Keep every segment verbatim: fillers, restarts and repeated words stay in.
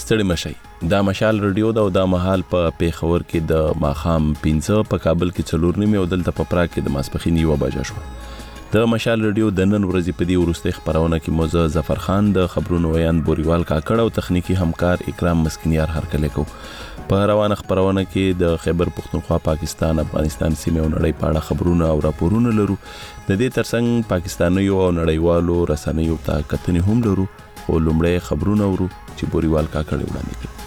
ستړي مشي. دا مشال رادیو دا او دا مهال په پیښور کې د ماخام پنځه، په کابل کې څلور نیمه او دلته په پراګ کې د ماسپښین یوه بجه شوه. د مشال رادیو د نن ورځې په دې وروستۍ خپرونه کې مو زه ظفر خان، د خبرونو ویاند بوریوال کاکړ او تخنیکی همکار اکرام مسکینیار هرکلی کو. په روانه خپرونه کې د خیبر پختونخوا، پاکستان، افغانستان سیمې او نړۍ په اړه خبرونه او راپورونه لرو. د دې ترڅنګ پاکستانیو او نړیوالو رسنیو ته کتنې هم لرو. خو لومړی خبرونه ورو چې بوریوال کاکړ وړاندې کړي.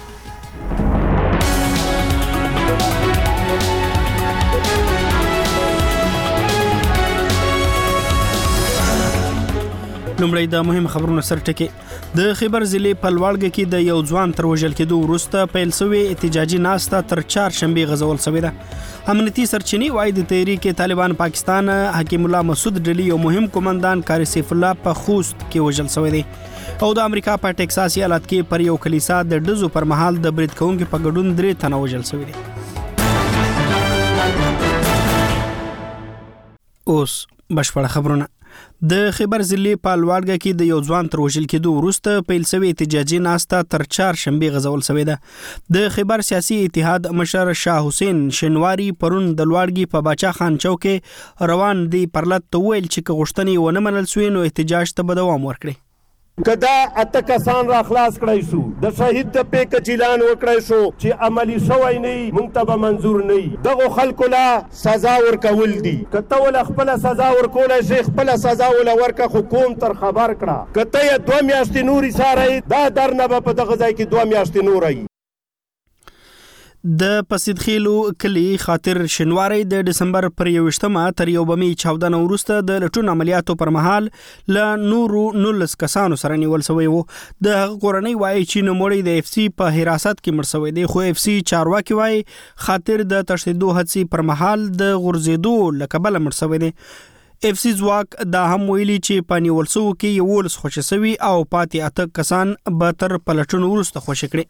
لومړی د مهم خبرونو سر ټکی. د خیبر ضلع په لوړګه کې د یو ځوان تر وژل کېدو وروسته پیل شوې احتجاجي ناسته تر چهارشنبې غځول شوې ده. امنیتي سرچینې وايي د تحریک طالبان پاکستان حکیم الله مسعود ډلې یو مهم قومندان قاری سیف الله په خوست کې وژل شوی دی او د امریکا په ټکساس ایالت کې پر یو کلیسا د ډزو پر مهال د برید کوونکو په ګډون درې تنه وژل شوی دی. اوس بشپړ خبرونه. د خیبر ضلع په لوړګه کې د یو ځوان تر وژل کېدو وروسته پیل شوې احتجاجي ناسته تر چهارشنبې غځول شوې ده. د خیبر سیاسي اتحاد مشر شاه حسین شنواری پرون د لوړګي په باچا خان چوک روان دی پرلط ویل چې غوښتنې ونه منل شوې نو احتجاج ته به دوام ورکړي. کدا اته کسان را خلاص کړای شو، د شهید د پیک چیلان وکړای شو چې عملی شوی نه مونږ ته به منظور نه. دغه خلکو لا سزا ورکول دي. کته ول خپل سزا ورکول شي، خپل سزا ول ورکه حکومت تر خبر کړه. کته یې دوه میاشتې نوري ساره دا درنه به په دغه ځای کې دوه میاشتې نوري. د پسیدخیلو کلی خاطر شنواری د دسمبر پر یوشتمه تر یو بمی چاودنه وروسته د لټون عملیاتو پر مهال ل نورو نولس کسانو سره نیول شوی وو. د کورنۍ وایي چې نوموړی د اف سی په حراست کې مړ شوی دی، خو اف سی چارواکي وایي خاطر د تشدید هڅې پر مهال د غورځېدو له کبله مړ شوی دی. اف سی ځواک دا هم ویلي چې په نیول شوو کې یولس خوشي شوي او پاتې اته کسان به تر پلټون وروسته خوشي کړي.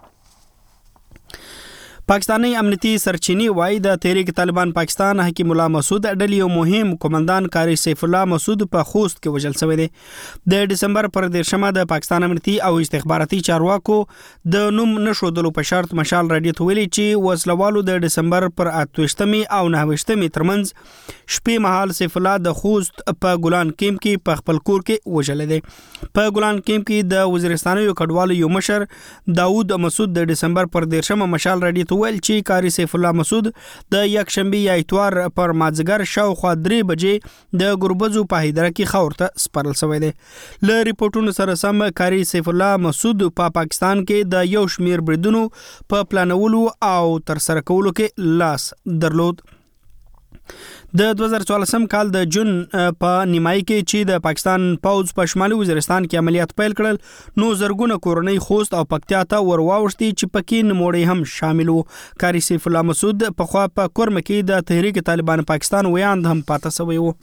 پاکستانی امنیتي سرچینې وايي د تحریک طالبان پاکستان حکیم الله مسعود ډلې یو مهم قومندان قاری سیف الله مسعود په خوست کې وژل شوی دی. د دسمبر پر دیرشمه د پاکستان امنیتي او استخباراتي چارواکو د نوم نشودلو په شرط مشال رادیو ته ویلي چې وسلوالو د دسمبر پر اتوشتمې او نهوشتمې ترمنځ شپې مهال سیف الله د خوست په ګلان کیمپ کې په خپل کور کې وژل دی. په ګلان کیمپ کې د وزیرستانیو کډوالو یو مشر داوود مسعود د دسمبر پر دیرشمه مشال رادیو ویل چې قاری سیف الله مسعود د یک شنبه یا اتوار پر مازیګر شاوخوا درې بجې د ګربزو په هیدره کې خاور ته سپارل شوی دی. له ریپورتونو سره سم قاری سیف الله مسعود په پا پاکستان کې د یو شمیر بریدونو په پلانولو او تر سره کولو کې لاس درلود. د دوه زره څوارلسم کال د جون په نیمایي کې چې د پاکستان پوځ په شمالي وزیرستان کې عملیات پیل کړل نو زرګونه کورنۍ خوست او پکتیا ته ورواوښتي چې پکې نوموړی هم شامل وو. قاری سیف الله مسعود په خوا په کورم کې د تحریک طالبان پاکستان ویاند هم پاتې شوی وو.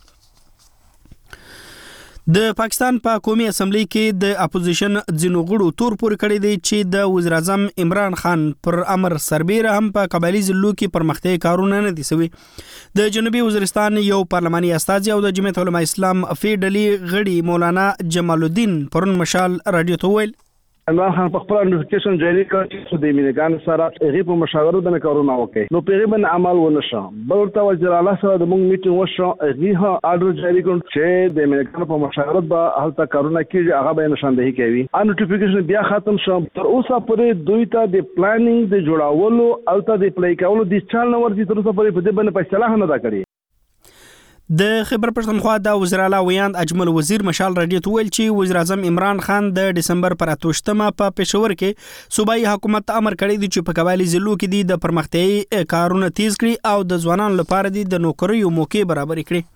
د پاکستان په قومي اسمبلی کې د اپوزیشن ځینو غړو تور پورې کړی دی چې د وزیر اعظم عمران خان پر امر سربیره هم په قبایلی ضلعو کې پرمختګ کارونه نه دي شوي. د جنوبي وزیرستان یو پارلماني استازي او د جمعیت علماء اسلام فی ډلې غړي مولانا جمال الدین پرون مشال رادیو ته ویل عمران خان په خپل نوټیفیکیشن جاری کړ چې د امریکایانو سره هغه په مشاورت باندې کارونه وکړي نو په هغه باندې عمل ونه شو. بل ته وزیر اعلی سره د موږ میټینګ وشو، هغه آرډر جاری کړ چې د امریکایانو په مشاورت به هلته کارونه کیږي، هغه به نشاندهي کوي. ان نوټیفیکیشن بیا ختم شو. تر اوسه پورې دوی ته د پلانینګ د جوړولو او ته د پلی کولو د چل نور دي تر اوسه پورې په دې باندې فیصله نه ده کړې. د خیبر پښتونخوا د وزیر اعلی ویاند اجمل وزیر مشال رادیو ته ویل چې وزیر اعظم عمران خان د دسمبر پر اتوشتمه په پېښور کې صوبایي حکومت امر کړی دی چې په قبایلی ضلعو کې دی د پرمختیايي کارونه تیز کړي او د ځوانانو لپاره دی د نوکریو موقع برابر کړي.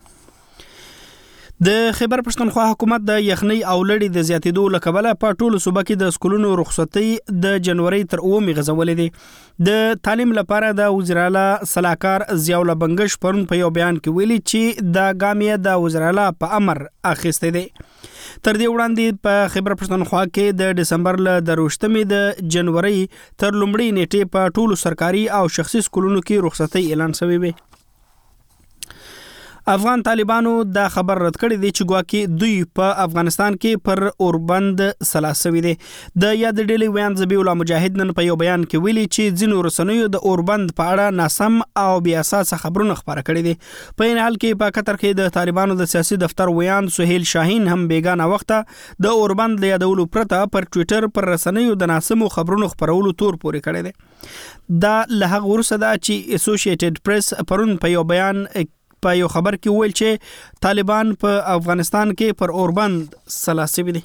د خیبر پښتونخوا حکومت د یخنۍ او لړۍ د زیاتېدو له کبله په ټولو صوبه کې د سکولونو رخصتۍ د جنوري تر اوومې غځولې دي. د تعلیم لپاره د وزیر اعلی صلاحکار ضیاء الله بنگش پرون په یو بیان کې ویلي چې دا ګام یې د وزیر اعلی په امر اخیستی دی. تر دې وړاندې په خیبر پښتونخوا کې د دسمبر له دروشتمې د جنوري تر لومړۍ نیټې په ټولو سرکاري او شخصي سکولونو کې رخصتۍ اعلان شوې وي. افغان طالبانو دا خبر رد کړی دی چې ګواکې دوی په افغانستان کې پر اوربند سلاسوي دي. د یاد ډیلی ویان ذبیح الله مجاهد نن په یو بیان کې ویلي چې ځینو رسنیو د اوربند په اړه ناسم او بې اساسه خبرونه خپاره کړي دي. په این حال کې په قطر کې د طالبانو د سیاسي دفتر ویان سهیل شاهین هم بیگانه وخته د اوربند له یادولو پرته پر ټوئیټر پر رسنیو د ناسمو خبرونو خپرولو تور پورې کړی دی. دا له هغه وروسته ده چې اسوسییټډ پریس پرون په یو بیان په یو خبر کې ویل چې طالبان په افغانستان کې پر اوربند سلاسوي دي.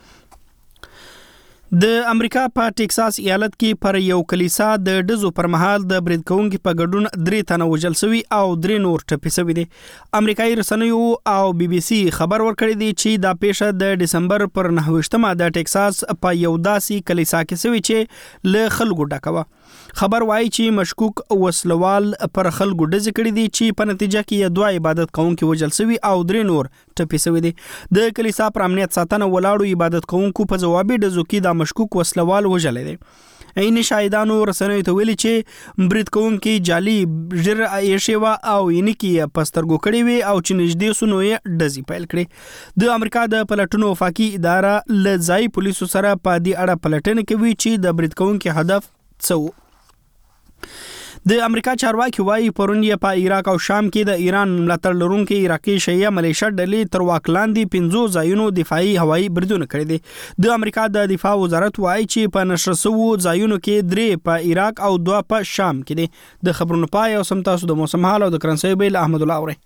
د امریکا په ټکساس ایالت کې پر یو کلیسا د ډزو پر مهال د برید کوونکو په ګډون درې تنه وژل شوي او درې نور ټپي شوي دي. امریکایي رسنیو او بي بي سي خبر ورکړی دی چې دا پیښه د دسمبر پر نهویشتمه د ټکساس په یو داسې کلیسا کې شوی چې له خلکو ډکه وه. خبر وایي چې مشکوک وسلوال پر خلکو ډزې کړې دي چې په نتیجه کې یې دوه عبادت کوونکي وژل شوي او درې نور ټپي شوي دي. د کلیسا پر امنیت ساتنه ولاړو عبادت کوونکو په ځوابي ډزو کې د مشکوک وسلوال وژلی دی. عین شاهدانو رسنیو ته ویلي چې برید کوونکي جعلي ژر ایښې وه او ینې کې یې په سترګو کړې وې او چې نږدې سو نو یې ډزې پیل کړې. د امریکا د پلټنو وفاقي اداره له ځایي پولیسو سره په دې اړه پلټنه کوي چې د برید کوونکي هدف څه و. د امریکا چارواکي وایي پرون یې په عراق او شام کې د ایران ملاتړ لرونکي عراقي شیعه ملیشیا ډلې تر واک لاندې پنځو ځایونو دفاعي هوایي بریدونه کړي دي. د امریکا د دفاع وزارت وایي چې په نشر شوو ځایونو کې درې په عراق او دوه په شام کې دي. د خبرونو پای او سم تاسو د موسم حال او د کرنسي بیل احمد الله اوري.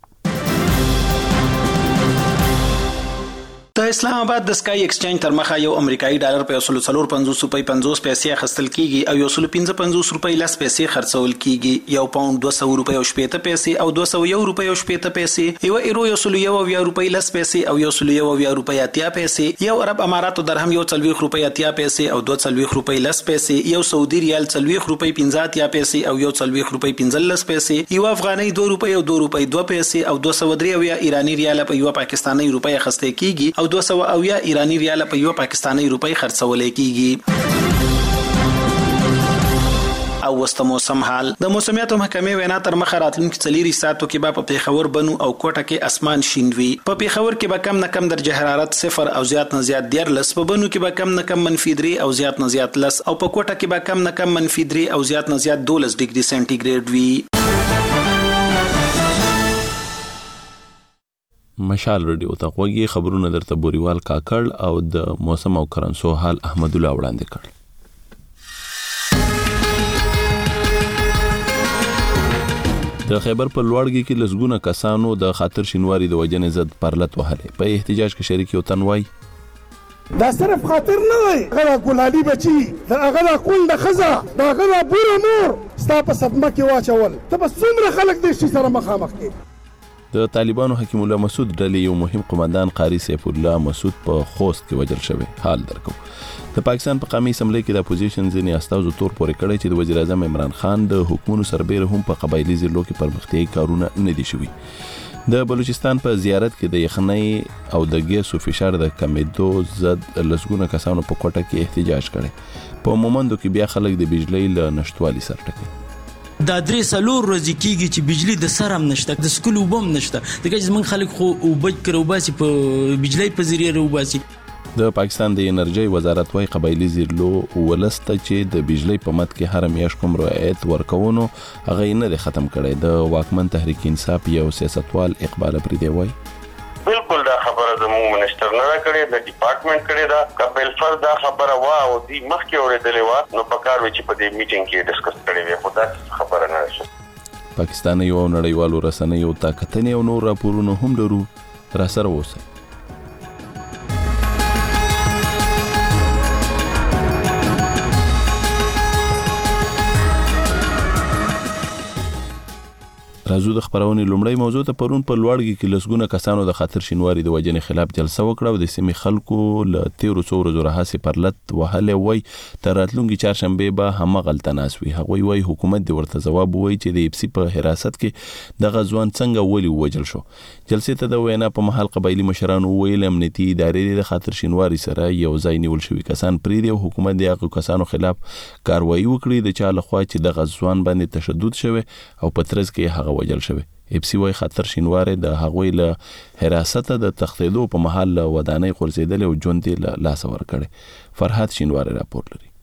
د اسلام آباد د سکای ایکسچینج تر مخه یو امریکایي ډالر په یو سل څلور پنځوس روپۍ پنځوس پیسې اخیستل کیږي او یو سل پنځه پنځوس روپۍ لس پیسې خرڅول کیږي. یو پاوند دوه سوه روپۍ او شپېته پیسې او دوه سوه یو روپۍ او شپېته پیسې. یو ایرو یو سل یو اویا روپۍ لس پیسې او یو سل یو اویا روپۍ اتیا پیسې. یو عرب اماراتو درهم یو څلوېښت روپۍ اتیا پیسې او دوه څلوېښت روپۍ لس پیسې. یو سعودي ریال څلوېښت روپۍ پنځه اتیا پیسې او یو څلوېښت روپۍ پنځلس پیسې. یو افغانۍ دوه روپۍ او دوه روپۍ دوه پیسې او دوه سوه درې اویا ایراني ریال په یو پاکستاني روپۍ اخیستل کیږي او دوه سوه اویا ایرانی ریال په یو پاکستاني روپۍ خرڅول کیږي. او وسته موسم حال د موسمیاتو محکمې وینا تر مخه راتلونکي څلوري ساعتو کې به په پیښور بنو او کوټه کې اسمان شین وي. په پیښور کې به کم نه کم درجه حرارت صفر او زیات نه زیات دیارلس، په بنو کې به کم نه کم منفي درې او زیات نه زیات لس او په کوټه کې به کم نه کم منفي درې او زیات نه زیات دولس ډیګري سنټیګریډ وي. مشال رادیو ته غوږی خبرونه درته بوریوال کاکړ او د موسم او کرنسو حال احمد الله وړاندې کړ. د خیبر په لوړګي کې لسګونه کسانو د خاطر شینواری د وجنې ضد پرلت وهلې. په احتجاج کې شریک یو تن وای دا صرف خاطر نه دی، هغه ګلالي بچي دا هغه کول د خزه دا هغه بور مور ستا په صدمه کې واچول. ته بس څومره خلک دې شي سره مخامخ کې. د طالبانو حکیم الله مسعود ډلې یو مهم قومندان قاری سیف الله مسعود په خوست کې وژل شوی. حال درکو د پاکستان په قومي اسمبلی کې د اپوزیشن ځینې استازو تور پورې کړی چې د وزیر اعظم عمران خان د حکومتونو سربېره هم په قبایلي ضلعو کې پرمختیایي کارونه نه دي شوي. د بلوچستان په زیارت کې د یخنۍ او د ګیسو فشار د کمیدو ضد لسګونه کسانو په کوټه کې احتجاج کړی. په مومندو کې بیا خلک د بجلی له نشټوالي سره ټکي. دا درې څلور ورځې کېږي چې بجلی د سر هم نشته، د سکول اوبه هم نشته، ځکه چې زموږ خلک خو اوبه که راوباسي په بجلی په ذریعه راوباسي. د پاکستان د انرژۍ وزارت وايي قبایلي ضلعو ولس ته چې د بجلی په مد کې هر میاشت کوم رعایت ورکوونو هغه یې نه دی ختم کړی. د واکمن تحریک انصاف یو سیاستوال اقبال پریدي وایي بالکل دا خبره زموږ منسټر نه کړې، د ډپارټمنټ کړې دا کپل فر دا خبره وا او دی مخکې اورېدلې وا نو پکار وی چې په دې میټینګ کې ډسکس کړې وي، خو دا خبره نه شوه. پاکستان یو نړیوالو رسنیو ته کتنې او نور راپورونه هم لرو، را سره اوسئ. راځو د خبرونې لومړی موضوع ته. پرون په لوړګي کې لسګونه کسانو د خاطر شینواری د وجنې خلاف جلسه وکړه او د سیمې خلکو له تیرو څو ورځو راهیسې پرلت وهلې وای تر راتلونکي چهارشنبې به همغلته ناست وي. هغوی وایي حکومت دې ورته ځواب ووایي چې د ایپسي په حراست کې دغه ځوان څنګه ولې ووژل شو. جلسې ته د وینا په مهال قبایلي مشرانو وویل امنیتي ادارې د خاطر شینواری سره یو ځای نیول شوي کسان پرېږدي او حکومت د هغو کسانو خلاف کاروایي وکړي د چا لخوا چې دغه ځوان باندې تشدد شوی او په ترڅ کې هغه وژل شوی. اف سی وايي خطر شینواره د هغوی له حراست د تختیدو په محل ودانۍ خورځېدل او ژوند له لاس ور کړي. فرحات شینواره راپور لري.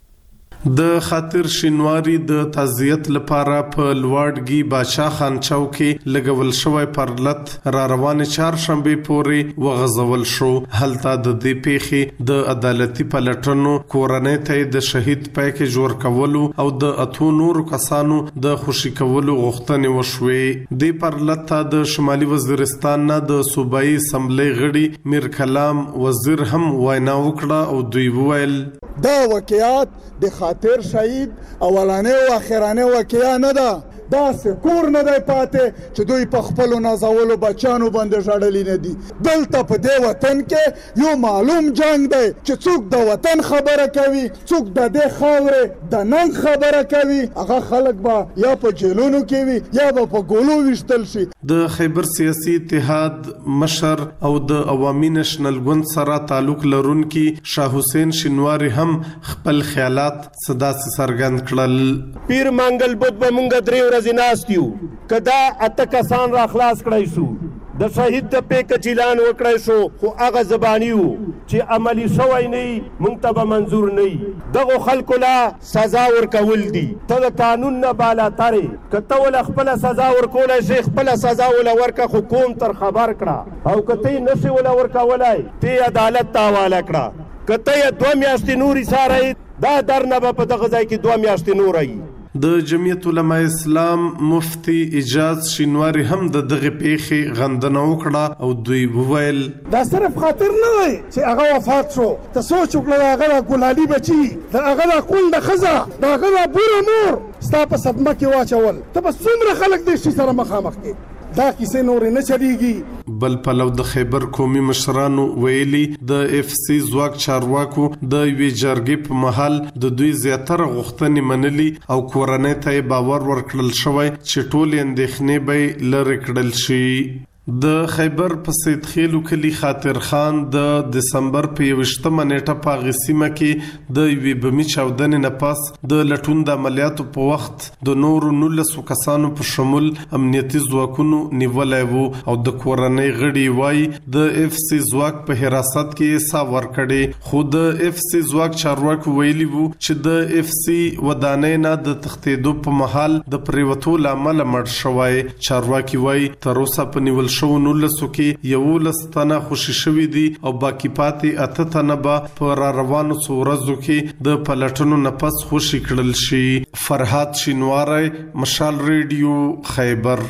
د خاطر شینواری د تعزیت لپاره په لوړګي بادشاه خان چوکي لګول شوی پرلت را روان چهار شنبه پورې وغځول شو. هلته د دې پیښې د عدالتي پلټنو کورنۍ ته د شهید پیکیج ورکولو او د اتو نورو کسانو د خوشي کولو غوښتنې وشوې. د پرلت ته د شمالي وزیرستان نه د صوبایي اسمبلی غړي میر کلام وزیر هم وینا وکړه او دوی وویل دا واقعیت د خاطر شهید اولانه او اخرانه واقعیا نه ده. دا سکور نه دی پاتې چې دوی په خپل نازولو بچانو باندې ژړلې نه دي. دلته په دې وطن کې یو معلوم جنگ دی چې څوک د وطن خبره کوي، څوک د دې خاورې د ننګ خبره کوي، هغه خلک به یا په جیلونو کې وي یا به په ګولو وشتل شي. د خیبر سیاسي اتحاد مشر او د عوامي نېشنل ګوند سره تعلق لرونکي شاه حسین شینواری هم خپل خیالات صدا سره څرګند کړل. پیر منګل بود به مونږ درې ناستیو کدا اته کسان را خلاص کړای شو، د شهید د پیک چیلان وکړای شو، خو هغه زبانیو چې عملی شوی نه مونږ ته منظور نه. دغه خلکو لا سزا ورکول دي. ته د قانون نه بالا ترې کته ول خپل سزا ورکول شي، خپل سزا ول ورکه حکومت تر خبر کړه او کته نشي ول ورکولای ته عدالت ته حواله کړه. کته دوه میاشتې نوري ساره دا درنه په دغه ځای کې دوه میاشتې نوري. د جمعیت علماء اسلام مفتی اجاز شینواری هم د دغه پیښې غندنه وکړه او دوی وویل دا صرف خاطر نه دی چې هغه وفات شو. ته سوچ وکړه هغه ګلالي بچي، هغه کونډه ښځه، هغه بوره مور ستا په صدمه کې واچول. ته به څومره خلک دې شي سره مخامخ کې؟ دا کیسې نور نه چلیږي. بل پلو د خیبر قومي مشرانو ویلي د اف سی ځواک چارواکو د وی جرګې په محل د دوی زیاتره غوښتنې منلي او کورنۍ ته باور ورکړل شوی چې ټول اندېښنې به لرې کړل شي. د خیبر په سید خیلو کلی خاطر خان د دسمبر په یوشتمه نیټه په غسیمه کې د وی بمی چاودنې نه پس د لټون د عملیاتو په وخت د نورو نولسو کسانو په شمول امنیتي ځواکونو نیولای وو او د کورنۍ غړي وای د اف سی ځواک په حراست کې حساب ورکړي. خو د اف سی ځواک چارواکو ویلي وو چې د اف سی ودانۍ نه د تختیدو په محل د پریوتو لامل مړ شوی. چارواکي وای تر اوسه په نیول شو نولسو کې یولس تنه خوشي شوي دي او باقی پاتې اته تنه به په را روانو څو ورځو کې د پلټنو نه پس خوشي کړل شي. فرحات شینواری، مشال ریډیو، خیبر.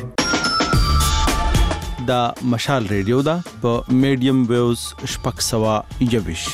دا مشال ریډیو دا په میډیم ویوز شپږ سوه یویش.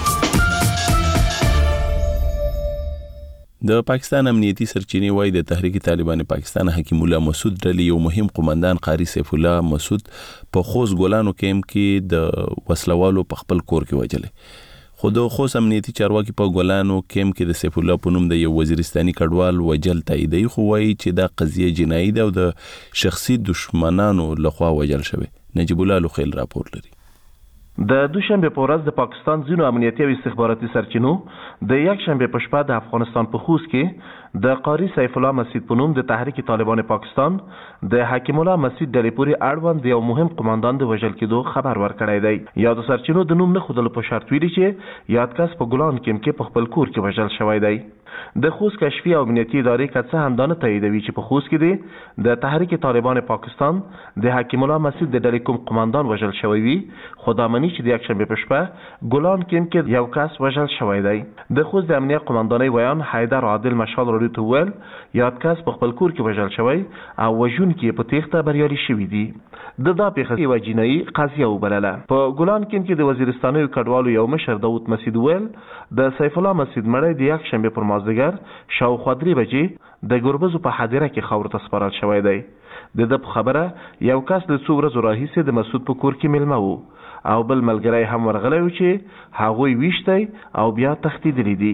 د پاکستان امنیتي سرچینې وایي د تحریک طالبان پاکستان حکیم الله مسعود ډلې یو مهم قومندان قاری سیف الله مسعود په خوست ګولانو کیمپ کې د وسلوالو په خپل کور کې وجلې. خو د خوست امنیتي چارواکي په ګولانو کیمپ کې د سیف الله په نوم د یو وزیرستاني کډوال وجل تاییدي، خو وایي چې دا قضیه جنایي ده او د شخصي دشمنانو لخوا وجل شوی. نجیب الله لوخیل راپور لري. د دوشنبه په ورځ د پاکستان ځینو امنیتي او استخباراتي سرچینو د یک شنبه په شپه د افغانستان په خوست کې د قاری سیف الله مسعود په نوم د تحریک طالبان پاکستان د حکیم الله مسعود ډلې پورې اړوند یو مهم قومندان د وژل کېدو خبر ورکړی دی. یاد سرچینو د نوم نه ښودلو په شرط ویلي چې یاد کس په ګولان کیمپ کې په خپل کور کې وژل شوی دی. د خوست کشفي او امنیتي ادارې که څه هم دا نه تاییدوي چې په خوست کې دی د تحریک طالبان پاکستان د حکیم الله مسعود د ډلې کوم قومندان وژل شوی وي، خو دا مني چې د یکشنبه په شپه ګولان کیمپ کې یو کس وژل شوی دی. د خوست د امنیت قومندانۍ ویان حیدر عادل مشال راډیو ته وویل یاد کس په خپل کور کې وژل شوی او وژونکي په تیښته بریالي شوي دي. د دا پیښه یوه جنایي قضیه وبلله. په ګولان کیمپ کې د وزیرستانیو کډوالو یو مشر داود مسعود ویل د سیف الله مسعود مړی د یکشنبه پر مازدیګر شاوخوا درې بجې د ګربزو په حادره کې خاورو ته سپارل شوی دی. د ده په خبره یو کس د څو ورځو راهیسې د مسعود په کور کې میلمه و او بل ملګری هم ورغلی و چې هغوی ویشتی او بیا تښتېدلی دي.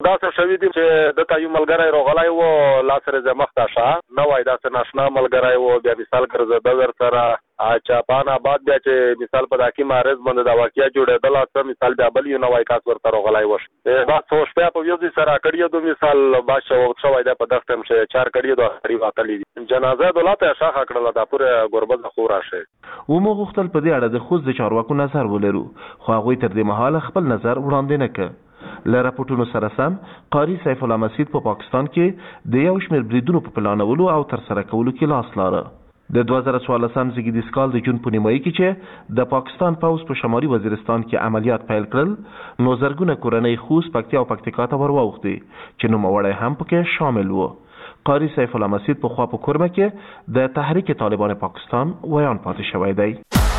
دا څه شوی دی چې د تایو ملګری روغلای وو لاسره زمخ تاشه نو وای دا څه ناشنا ملګری وو بیا مثال ګرځه د ور سره چاپان آباد بیا چې مثال په داکی مارز باندې دا واقعیا جوړېدل او مثال بیا بل یو نوای کاس ورته روغلای وش دا څه شپه په یو ځای سره کړیو د مثال باشه وخت وای دا په دغه ټیم چې چار کړیو دا اړې واقعي جنازه دولت شاخه کړل دا پوره ګوربز خورا شي و مو غوښتل په دې اړه د خوځ د چارواکو نظر ولرو خو هغه تر دې مهاله خپل نظر وړاندې نه کړ له راپورټونو سره سم قاری سیف الله مسجد په پا پاکستان کې د یو شمېر بریدونو په پلانولو او تر سره کولو کې لاس لاره د دوه زره څوارلسم زیږدیز کال د جون په نیمایي کې چې د پاکستان پوځ په شمالي وزیرستان کې عملیات پیل کړل نو زرګونه کورنۍ خوست پکتیا او پکتیکا ته ورواوښتې چې نوموړی هم پکې شامل و قاری سیف الله مسجد په خوا په کورمه کې د تحریک طالبان پاکستان ویان پاتې شوی دی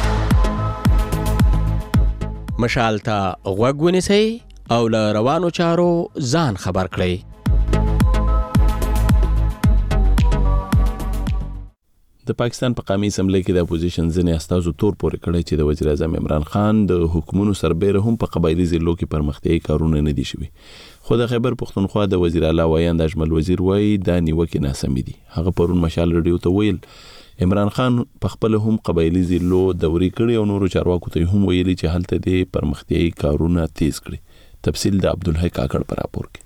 مشال ته غوږ ونیسئ او له روانو چارو ځان خبر کړئ. د پاکستان په قومي اسمبلی کې د اپوزیشن ځینې استازو تور پورې کړی چې د وزیر اعظم عمران خان د حکومتونو سربېره هم په قبایلي ضلعو کې پرمختیایي کارونه نه دي شوي خو د خیبر پښتونخوا د وزیر اعلی ویاند اجمل وزیر وایي دا نیوکې ناسمې دي. هغه پرون مشال رادیو ته ویل عمران خان په خپل هم قبایلي ضلعو دوري کړي او نورو چارواکو ته هم ویلي چې هلته د پرمختیایي کارونه تیز کړي. تفصیل د عبدالحی کاکړ پر راپور کې.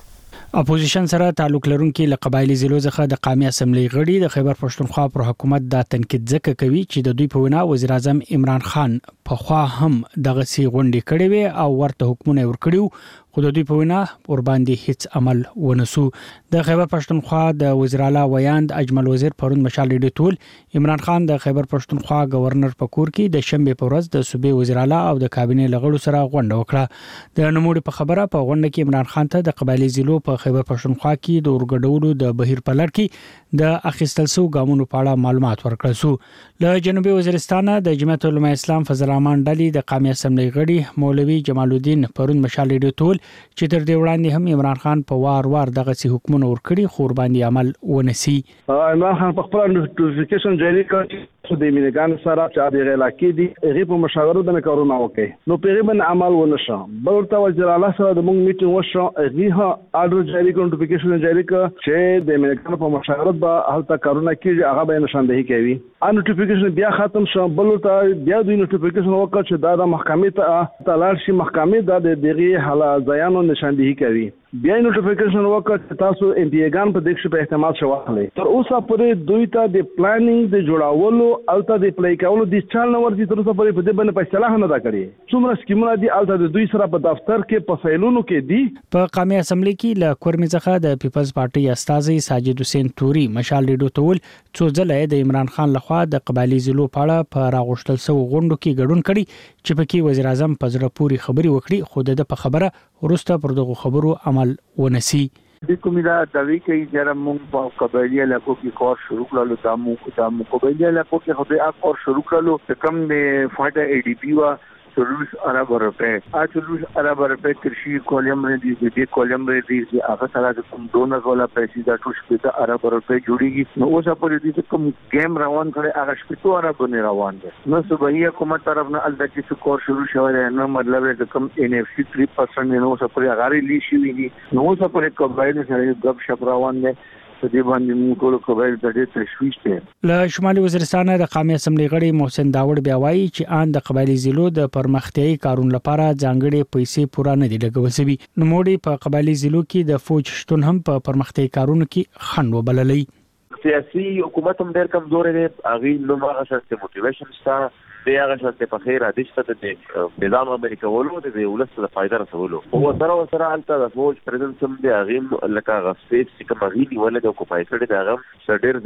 اپوزیشن سره تعلق لرونکي له قبایلی ضلعو څخه د قومي اسمبلی غړي د خیبر پښتونخوا پر حکومت دا تنقید ځکه کوي چې د دوی په وینا وزیر اعظم عمران خان په خوا هم دغه سی غونډې کړې وي او ورته حکمونه ورکړیو خو د دوی په وینا ور باندې هیڅ عمل ونسو. د خیبر پښتونخوا د وزیر اعلی ویاند اجمل وزیر پرون مشال ریډیو ټول عمران خان د خیبر پښتونخوا گورنر په کور کې د شنبه په ورځ د صوبې وزیر اعلی او د کابینې لغړو سره غونډه وکړه. د نوموړي په خبره په غونډه کې عمران خان ته د قبایلی ضلعو په خیبر پښتونخوا کې د ورګډولو د بهیر په لړ کې د اخیستل سو ګامونو په اړه معلومات ورکړل سو. له جنوبي وزیرستان د جمعیت علماء اسلام فضل الرحمن ډلې د قومي اسمبلی غړي مولوي جمال الدین پرون مشال ریډیو ټول چې تر دې وړاندې هم عمران خان په وار وار دغه سي حکومت ورکړي خو باندې عمل ونسي. عمران خان په خپل نوټیفیکیشن جاری کړ چې د میلګان سره چې د علاقې دي هغه په مشاورو باندې کارونه وکړي نو په غیبن عمل ونشه بل ته وزیر اعلی سره د موږ میټینګ وشو هغه آرډر جاری کړ نوټیفیکیشن جاری کړ چې د میلګان په مشاورت به هلته کارونه کیږي هغه به نشاندهي کوي. ان نوټیفیکیشن بیا ختم شو بل ته بیا د نوټیفیکیشن وکړ چې دا د محکمې ته تلل شي محکمې د دغه حالات ځایانو نشاندهي کوي. بیا نوټیفیکیشن وکړ چې تاسو انډیګان په دغه په احتمال شو واخلئ تر اوسه پورې دوی ته د پلانینګ د جوړاولو الته د پلی کولو د چال نه ورته تر اوسه پورې په دې باندې فیصله نه دا کړې. څومره سکیمونه دي الته د دوی سره په دفتر کې په فایلونو کې دي. په قومي اسمبلی کې له کورمي څخه د پیپلز پارټي استازي ساجد حسین توري مشال ریډیو ټول څو ځله د عمران خان لخوا د قبایلی ضلعو په اړه په راغښتل سو غونډو کې ګډون کړي چې پکې وزیر اعظم په زړه پوری خبري وکړي خو د په خبره ورسته پر دغه خبرو عمل ونسي. د کومه داوی کوي چې موږ په قبایلی علاقو کې کار شروع کړلو د مو د قبایلی علاقو کې خو کار شروع کړلو کم د فاټه ای ډی پی وا چلوش ارب روپے آ چلوش ارب روپے کرشی کولم ردی دې کولم ردی چې هغه سره د کوم ډونر ولا پیسې دا ټول شپته ارب روپے جوړیږي نو اوس په دې کوم گیم روان کړي هغه شپته ارب نه روان دي نو صوبایي حکومت طرف نه ال د چې کور شروع شوی نو مطلب د کوم ان اف سی تhree percent نو اوس په هغه لی شي وی نو اوس په قبایل سره غب شپ روان دي د باندې موږ ټول قبایل د دې تشویش ته له شمالي وزیرستان د قومي اسمبلی غړي محسن داوود بیا وایي چې آن د قبایلی ضلعو د پرمختیایي کارونو لپاره ځانګړي پیسې پوره نه دي لګول شوي نو موږ په قبایلی ضلعو کې د فوج شتون هم په پرمختیایي کارونو کې خنډ وبللې. سیاسي حکومت هم ډېر کمزور دی اغي نو هغه څه موټیویشن ستا دی هغه څه په خیر ادیشته د نظام امریکا ولو د ولست د فائدہ رسولو او سره سره الته د فوج پریزنس هم دی اغه لکه غسپیس چې کوم غي ولګو کو پایکړه د هغه ډېر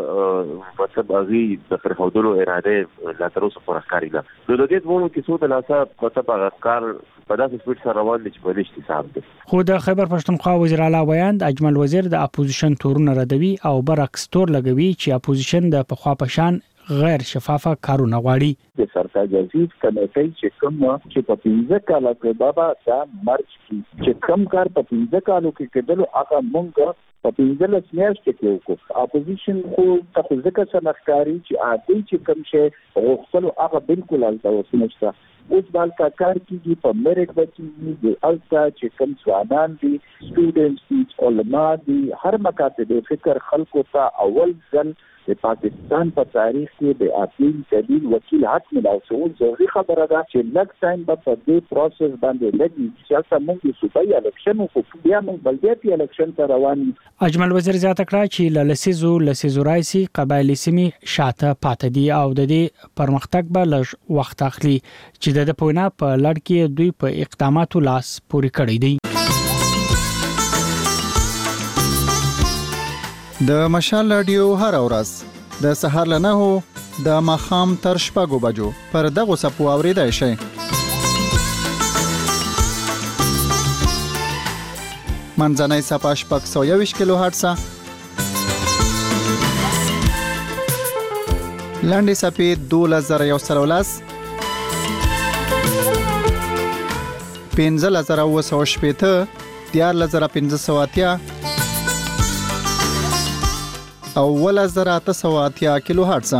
زیات مطلب اغي د فرهودلو اراده لا تر اوسه پرخاري ده د دې وونو کې څو د لاسه مطلب هغه کار په داسې سپیډ سره روان دي چې په لښتي صاحب دي. خو د خیبر پښتونخوا وزیر اعلی ویاند اجمل وزیر د اپوزیشن تورونه ردوي او برعکس تور لګوي چې اپوزیشن د پخوا پشان غیر شفافه کارونه غواړي. د سرکار جزیز کمیټې چې کوم چې په پنځه کاله کې بابا دا مرچ کی چې کوم کار په پنځه کالو کې کېدل هغه مونږ په پنځه لس میاشتې کې وکړو. اپوزیشن خو تاسو ځکه څنګه ښکاری چې عادي چې کوم شی غوښتل هغه بالکل الته اوس نشته اوس بالکا کار کیږي په میرټ بچي دي التا چې کوم ځوانان دي سټوډنټس دي علما دي هر مکاتب فکر خلکو ته اول ځل د پاکستان په تاریخ کې د اپیل دلیل وکیل حق ملاو شو. ضروري خبره ده چې لږ ټایم به په دې پروسس باندې لګي چې تاسو موږ د صوبایي الیکشن او بیا موږ بلدیاتي الیکشن ته روان یو. اجمل وزیر زیاته کړه چې للسیزو لسیزو رایسي قبایلی سیمې شاته پاتې دي او د دې پرمختګ به لږ وخت اخلي چې د پوینا په لړ کې دوی په اقداماتو لاس پوري کړی دی. د مشال رادیو هر ورځ د سهار له نهو د ماخام تر شپږو بجو پر دغه سپو اوریدای شي. منځنۍ صفحه شپږ سوه یوویشت کیلو هرتز، لاندې صفحه دولس زره یو سل ولس، پنځه زره اوه سوه شپېته، دیارلس زره پنځه سوه اتیا او ولس زره اته سوه اتیا کیلو هرتز.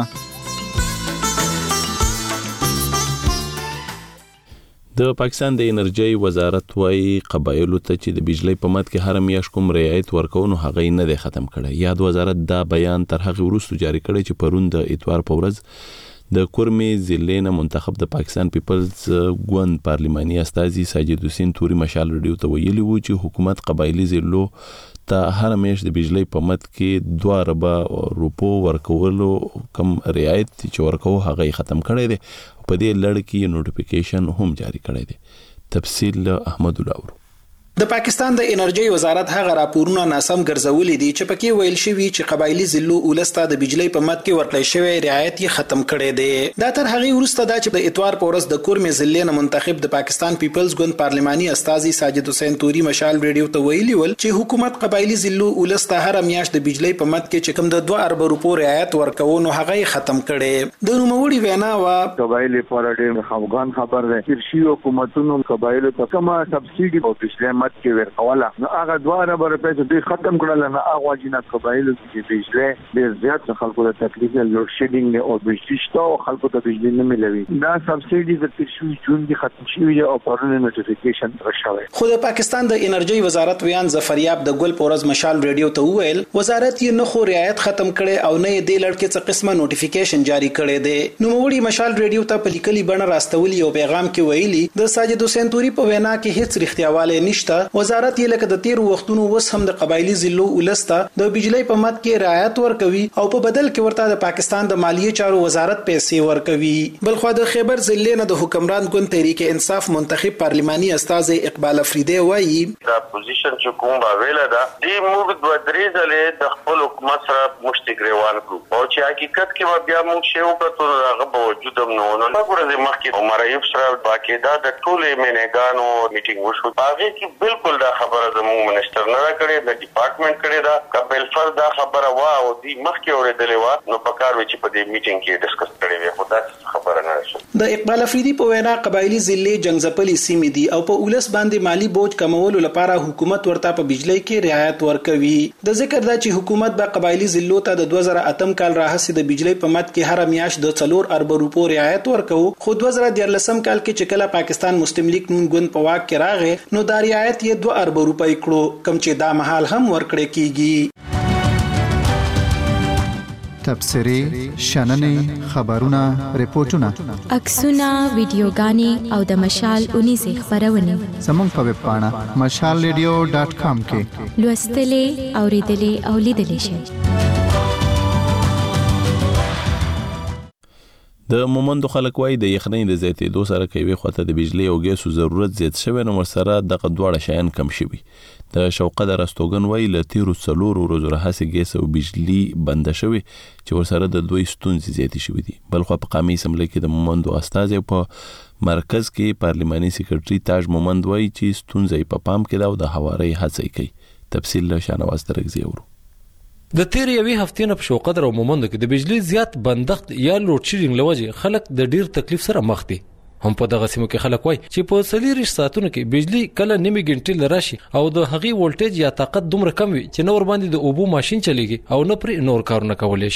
د پاکستان د انرژي وزارت وايي قبایلو ته چې د بجلی په مد کې هر میاشت کوم رعایت ورکوونو هغه نه دی ختم کړی. یاد وزارت دا بیان تر هغه وروسته جاری کړی چې پرون د اتوار په ورځ د کورمې ضلع نه منتخب د پاکستان پیپلز ګوند پارلماني استازي ساجد حسین توري مشال رادیو ته ویلي وو چې حکومت قبایلی ضلعو ته هر میاشت د بجلی په مد کې دوه اربه روپو ورکولو کم رعایت چې ورکوو هغه ختم کړی دی. په دې لړ کې نوټیفیکیشن هم جاری کړی دی. تفصیل احمد الله. د پاکستان د انرژي وزارت هغه راپورونه ناسم ګرځولې دي چې پکې ویل شوی چې قبایلی ضلعو ولسته د بجلی په مد کې ورکړی شوی رعایت یې ختم کړی دی. دا تر هغه وروسته دا چې د اتوار په ورځ د کورمې ضلع نه منتخب د پاکستان پیپلز ګوند پارلماني استازي ساجد حسین توري مشال رادیو ته ویلي ول چې حکومت قبایلی ضلعو ولسته هر میاشت د بجلی په مد کې چې کوم د دوه ارب روپو رعایت ورکوونو هغه ختم کړي. د نوموړي وینا وا قبایلی پارډیم افغان خبر ده چې حکومتونو قبایلو ته کومه سبسيډي او بجلی مت کې ورکواله نو هغه دوه ارب روپۍ چې دوی ختم کړل نه هغه جنات قبایلو چې بجلی ډېر زیات خلکو ته تکلیف لوډ شیډینګ او بجلی شته او خلکو ته بجلی نه ملوي. دا سبسيډي د تشوي جون کې ختم شوی او پرونه نوټیفیکیشن راشوي. خو د پاکستان د انرژي وزارت ویان ظفریاب د ګل پورز مشال رادیو ته ویل وزارت یې نه خو رعایت ختم کړي او نه د لړ کې څه قسمه نوټیفیکیشن جاری کړي دي. نو موړي مشال رادیو ته په لیکلي بڼه راستولي او پیغام کې ویلي د ساجد حسین توري په وینا کې هیڅ رښتیاواله نشته. وزارت یې لکه د تیر وختونو وس هم د قبایلی ضلعو ولسته د بجلی په مد کې رعایت ورکوي او په بدل کې ورته د پاکستان د مالیې چارو وزارت پیسې ورکوي. بلخو د خیبر ضلع نه د حکمران ګوند تحریک انصاف منتخب پارلماني استاد اقبال افریدی وایي دا پوزیشن چې کوم باویلا دا دی موږ د درې ځلې د خپل حکومت سره مشتګریوان کړو او چې حقیقت کې بیا موږ شیو کتو هغه باوجود هم نه نو ورته مخکې عمر ایوب سره باقاعده د ټولې مینګانو میټینګ وشو. هغه کې بالکل دا خبره زموږ منسٹر نه کړې د ډپارټمنټ کړې دا کبل فر دا خبره وا او دی مخکې اورېدلې وا نو پکار و چې په دې میټینګ کې ډسکس کړې وي. خو دا خبره نه شو. د اقبال افریدی په وینا قبایلی ضلع جنگزپلي سیمې دي او په ولس باندې مالی بوج کمولو لپاره حکومت ورته په بجلی کې رعایت ورکوي. د ذکر دا چې حکومت به قبایلی ضلعو ته د دوه زره اتم کال راهسي د بجلی په مد کې هر میاشت د څلور ارب روپو رعایت ورکو. خو دوه زره دیارلسم کال کې چې کله پاکستان مستملک نون ګوند په واک کې راغی نو دا رعایت یې دوه ارب روپۍ کړو کم چې دا مهال هم ورکړی کیږي. تبصرې، شننې، خبرونه، ریپورتونه، عکسونه، ویډیوګانې او د مشال اونیزه خبرونه زموږ په ویب پاڼه مشال رادیو ډاټ کام کې لوستلې، اوریدلې او لیدلې شئ. د مومندو خلک وایي د یخنۍ د زیاتېدو سره کوي خواته د بجلی او ګیسو ضرورت زیات شوی نو ورسره دغه دواړه شیان کم شوي. د شوقه د رستوګن وایي له تیرو څلورو ورځو راهیسې ګیس او بجلی بنده شوې چې ورسره د دوی ستونزې زیاتې شوي دي. بلخو په قامي اسمبلی کې د مومندو استازی په مرکز کې پارلماني سیکرټري تاج مومند وایي چې ستونزې په پام کې ده او د هوارۍ هڅې کوي. تفصیل له شانواز ترکزي اورو. د تیر یوې هفتې نه په شوقدر او مومندو کې د بجلی زیات بندښت یا لوډ شیډینګ لوجه خلک د ډیر تکلیف سره مخ دي. هم په دغه سیمو کې خلک وای چې په څلور ساعتونو کې بجلی کله نیمه غنټه لراشي او د هغې وولټیج یا طاقت دومره کم وي چې نور باندې د اوبو ماشين چلیږي او نه پر نور کارونه کولای شي.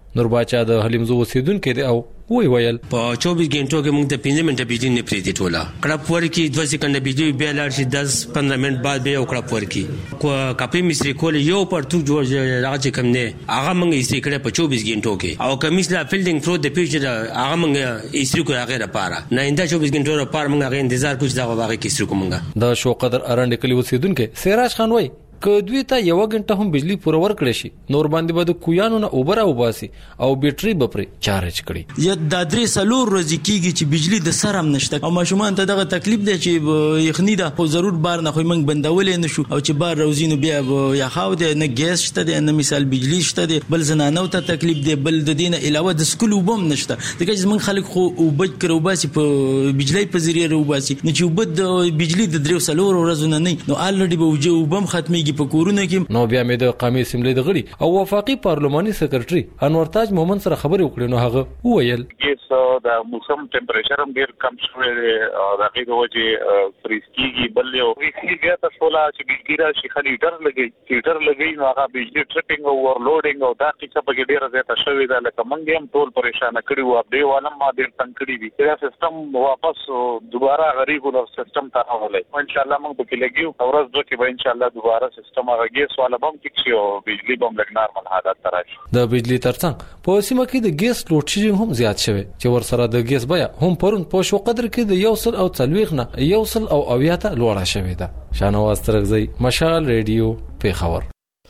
نور باچا د حلیمزو اوسیدونکو دی او وی ویل په چوبیس غنټو کې موږ ته پنځه منټه بجلی نه پریږدي ټوله کړه پور کې دوه سکند بجلی بیا لاړ شي دس پندرہ منټ بعد بیا کړه پور کې کو کاپی مستری کول یو پر تو جوړ راځي کم نه هغه موږ یې کړه په چوبیس غنټو کې او کمیسلا فیلډینګ فرو د پیچ هغه موږ یې سری کو هغه لپاره نه انده چوبیس غنټو لپاره موږ هغه انتظار کوو دا هغه کې سری کومګه د شو قدر ارنډ کلی اوسیدونکو سراج خان وای که دوی ته یو غنټه هم بجلی پوره ورکړي شي نور باندې به د کویانو نه اوبره وباسي او بیټری به پرې چارج کړي یا د درې سلور ورځې کېږي چې بجلی د سر هم نشته او ماشومان ته دغه تکلیف دی چې یخني ده خو ضرور بار نه خو موږ بندولې نه شو او چې بار روزي نو بیا یا خاو دی نه ګیس شته دی نه مثال بجلی شته دی بل زنانو ته تکلیف دی بل د دین علاوه د سکول وبم نشته دغه چې موږ خلک خو وبج کړو باسي په بجلی په ذریعہ وباسي نه چې وبد بجلی د درې سلور ورځې نه نه نو الریډي به وجو وبم ختميږي په کورونه کې نو بیا مې د قومي اسمبلی د غړي او وفاقي پارلماني سکرټري انور تاج مومن سره خبرې وکړې نو هغه وویل چې د موسم ټمپریچر هم ډیر کم شوی دی او د هغې د وجې فریز کېږي بل یو فریز بیا ته سوله چې بجلي راشي ښه هیټر لګوي هیټر لګوي نو هغه بجلي ټریپینګ او اوورلوډینګ او دا قصه پکې ډېره زیاته شوې ده لکه موږ هم ټول پریشانه کړي وو دې والم ما ډېر تنګ کړي دي دا سیستم واپس دوباره ریګولر سیستم ته راولئ انشاءالله موږ پکې لګیو ورځ دوه کې به انشاءالله دوباره سیستم هغه ګیس والا بم ټیک شي او بجلي بم لږ نارمل حالت ته راشي د بجلي ترڅنګ په سیمه کې د ګیس لوډ شیډینګ هم زیات شوی چې ورسره د ګیس بیا هم پرون په شو قدر کې د یو سل او څلوېښت نه یو سل او اویا ته لوړه شوې ده شاهنواز ترغزی مشال ریډیو پیښور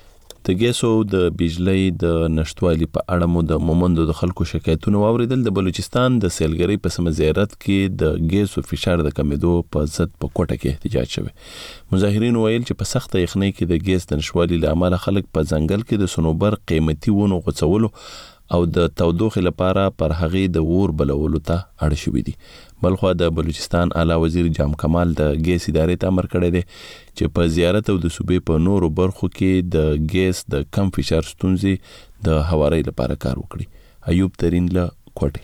د ګیسو د بجلی د نشټوالي په اړه مو د مومندو د خلکو شکایتونه واوریدل د بلوچستان د سیلګری په سم زیارت کې د ګیسو فشار د کمیدو په ضد په کوټه کې احتجاج شوی مظاهرین ویل چې په سخت یخنۍ کې د ګیس د نشټوالي لامل خلک په ځنګل کې د سنوبر قیمتي ونو غوڅولو او د تودوخې لپاره پر هغې د اور بلولو ته اړ شوي دي بلخوا د بلوچستان اعلی وزیر جام کمال د ګیس ادارې ته امر کړی دی چې په زیارت او د صوبې په نورو برخو کې د ګیس د کم فشار ستونزې د هوارۍ لپاره کار وکړي ایوب ترین له کوټې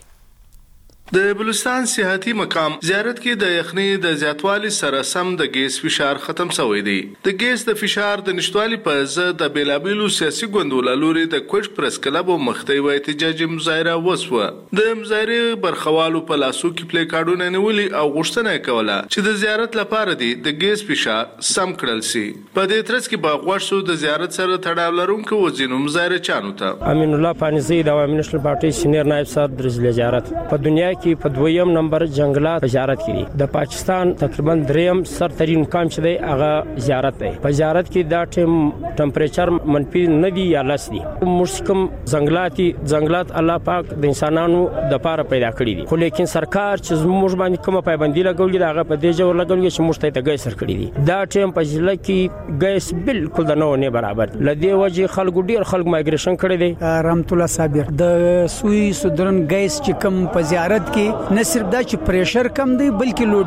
د بلوچستان سیاحتي مقام زیارت کې د یخنۍ د زیاتوالي سره سم د ګیس فشار ختم شوی دی د ګیس د فشار د نشټوالي په ضد د بیلابیلو سیاسي ګوندونو لوري د کوټ پریس کلب او مختی و احتجاجي مظاهره وسوه د مظاهره برخوالو په لاسو کې پلی کارډونه نیولي او غوښتنه کوله چې د زیارت لپاره دی د ګیس فشار سم کړل شي په دې ترڅ کې باغوښ شو د زیارت سره تړاو لرونکو وزینو مظاهره چانو ته امین الله پانیزی د عوامي نشل پارټي سینیر نائب صدر درز زیارت په دنیا کې په دویم نمبر جنگلات زیارت کړي د پاکستان تقریبا دریم سرترین مقام چې دی هغه زیارت دی په زیارت کې دا ټیم ټمپریچر منفي نه دی یا لس دی مشکم جنگلاتی جنگلات الله پاک د انسانانو د پاره پیدا کړی دي خو لیکن سرکار چې زموږ باندې کومه پابندي لګولې دا هغه په دې جوړ لګولې چې موږ ته د ګیس سر کړی دي دا ټیم په ضلع کې ګیس بالکل د نو نه برابر لدی وجه خلکو ډیر خلک مایګریشن کړی دي رحمت الله صابر د سوی سودرن ګیس چې کوم په زیارت کې نه صرف دا چې پریشر کم دی بلکې لوډ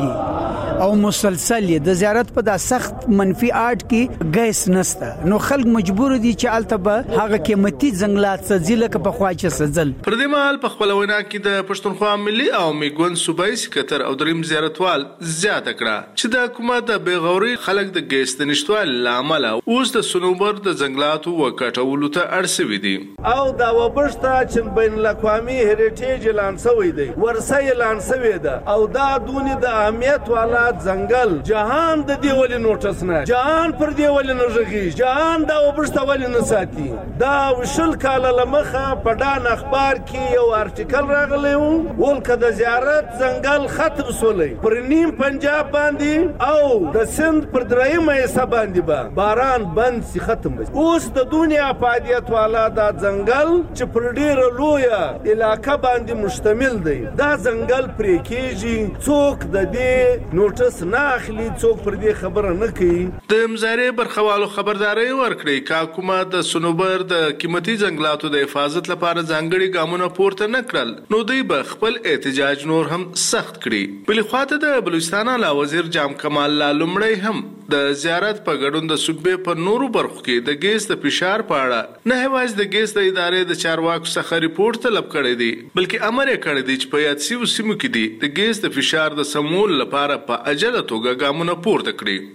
شیډینګ او مسلسل د زیارت په دا سخت منفي آټ کې ګیس نسته نو خلک مجبور دي چې الته به هغه قیمتي ځنګلات سځي لکه په خوا چې سځل پر دې مهال په خپل وینا کې د پښتونخوا ملي او میګون صوبایي سکتر او دریم زیارتوال زیاته کړه چې د حکومت د بیغوري خلک د ګیس د نشټوال لامل اوس د سنوبر د ځنګلاتو وکټولو ته اړ شوي دي او دا وبشته چې بین الاقوامي هریټیج اعلان شوی دی ورسه اعلان شوی ده او دا دونی د اهمیت والا ځنګل جهان د دی ولې نوټس نه جهان پر دی ولې نه ژغي جهان دا وبشته ولې نه ساتي دا وشل کاله لمخه په ډان اخبار کې یو ارتیکل راغلی و ول کده زیارت ځنګل ختم سولې پر نیم پنجاب باندې او د سند پر درېیمه حصہ باندې با باران بند سي ختم بس اوس د دنیا افادیت والا دا ځنګل چې پر ډیره لویه علاقه باندې مشتمل دی دا ځنګل پرې کېږي څوک د دې نوټس نه اخلي څوک پر دې خبره نه کوي د مظاهرې برخوالو خبرداري ورکړي چې حکومت د سنوبر د قیمتي ځنګلاتو د حفاظت لپاره ځانګړي ګامونه پورته نه کړل نو دوی به خپل احتجاج نور هم سخت کړي بل خواته د بلوچستان اعلی وزیر جام کمال لا لومړی هم د زیارت په ګډون د صوبې په نورو برخو کې د ګیس د فشار په اړه نه هواز د ګیس د ادارې د چارواکو څخه ریپورت طلب کړی دی بلکې امر یې کړی دی چې په یاد سیمو سیمو کې دی د ګیس د فشار د سمول لپاره په عجله توګه ګامونه پورته کړي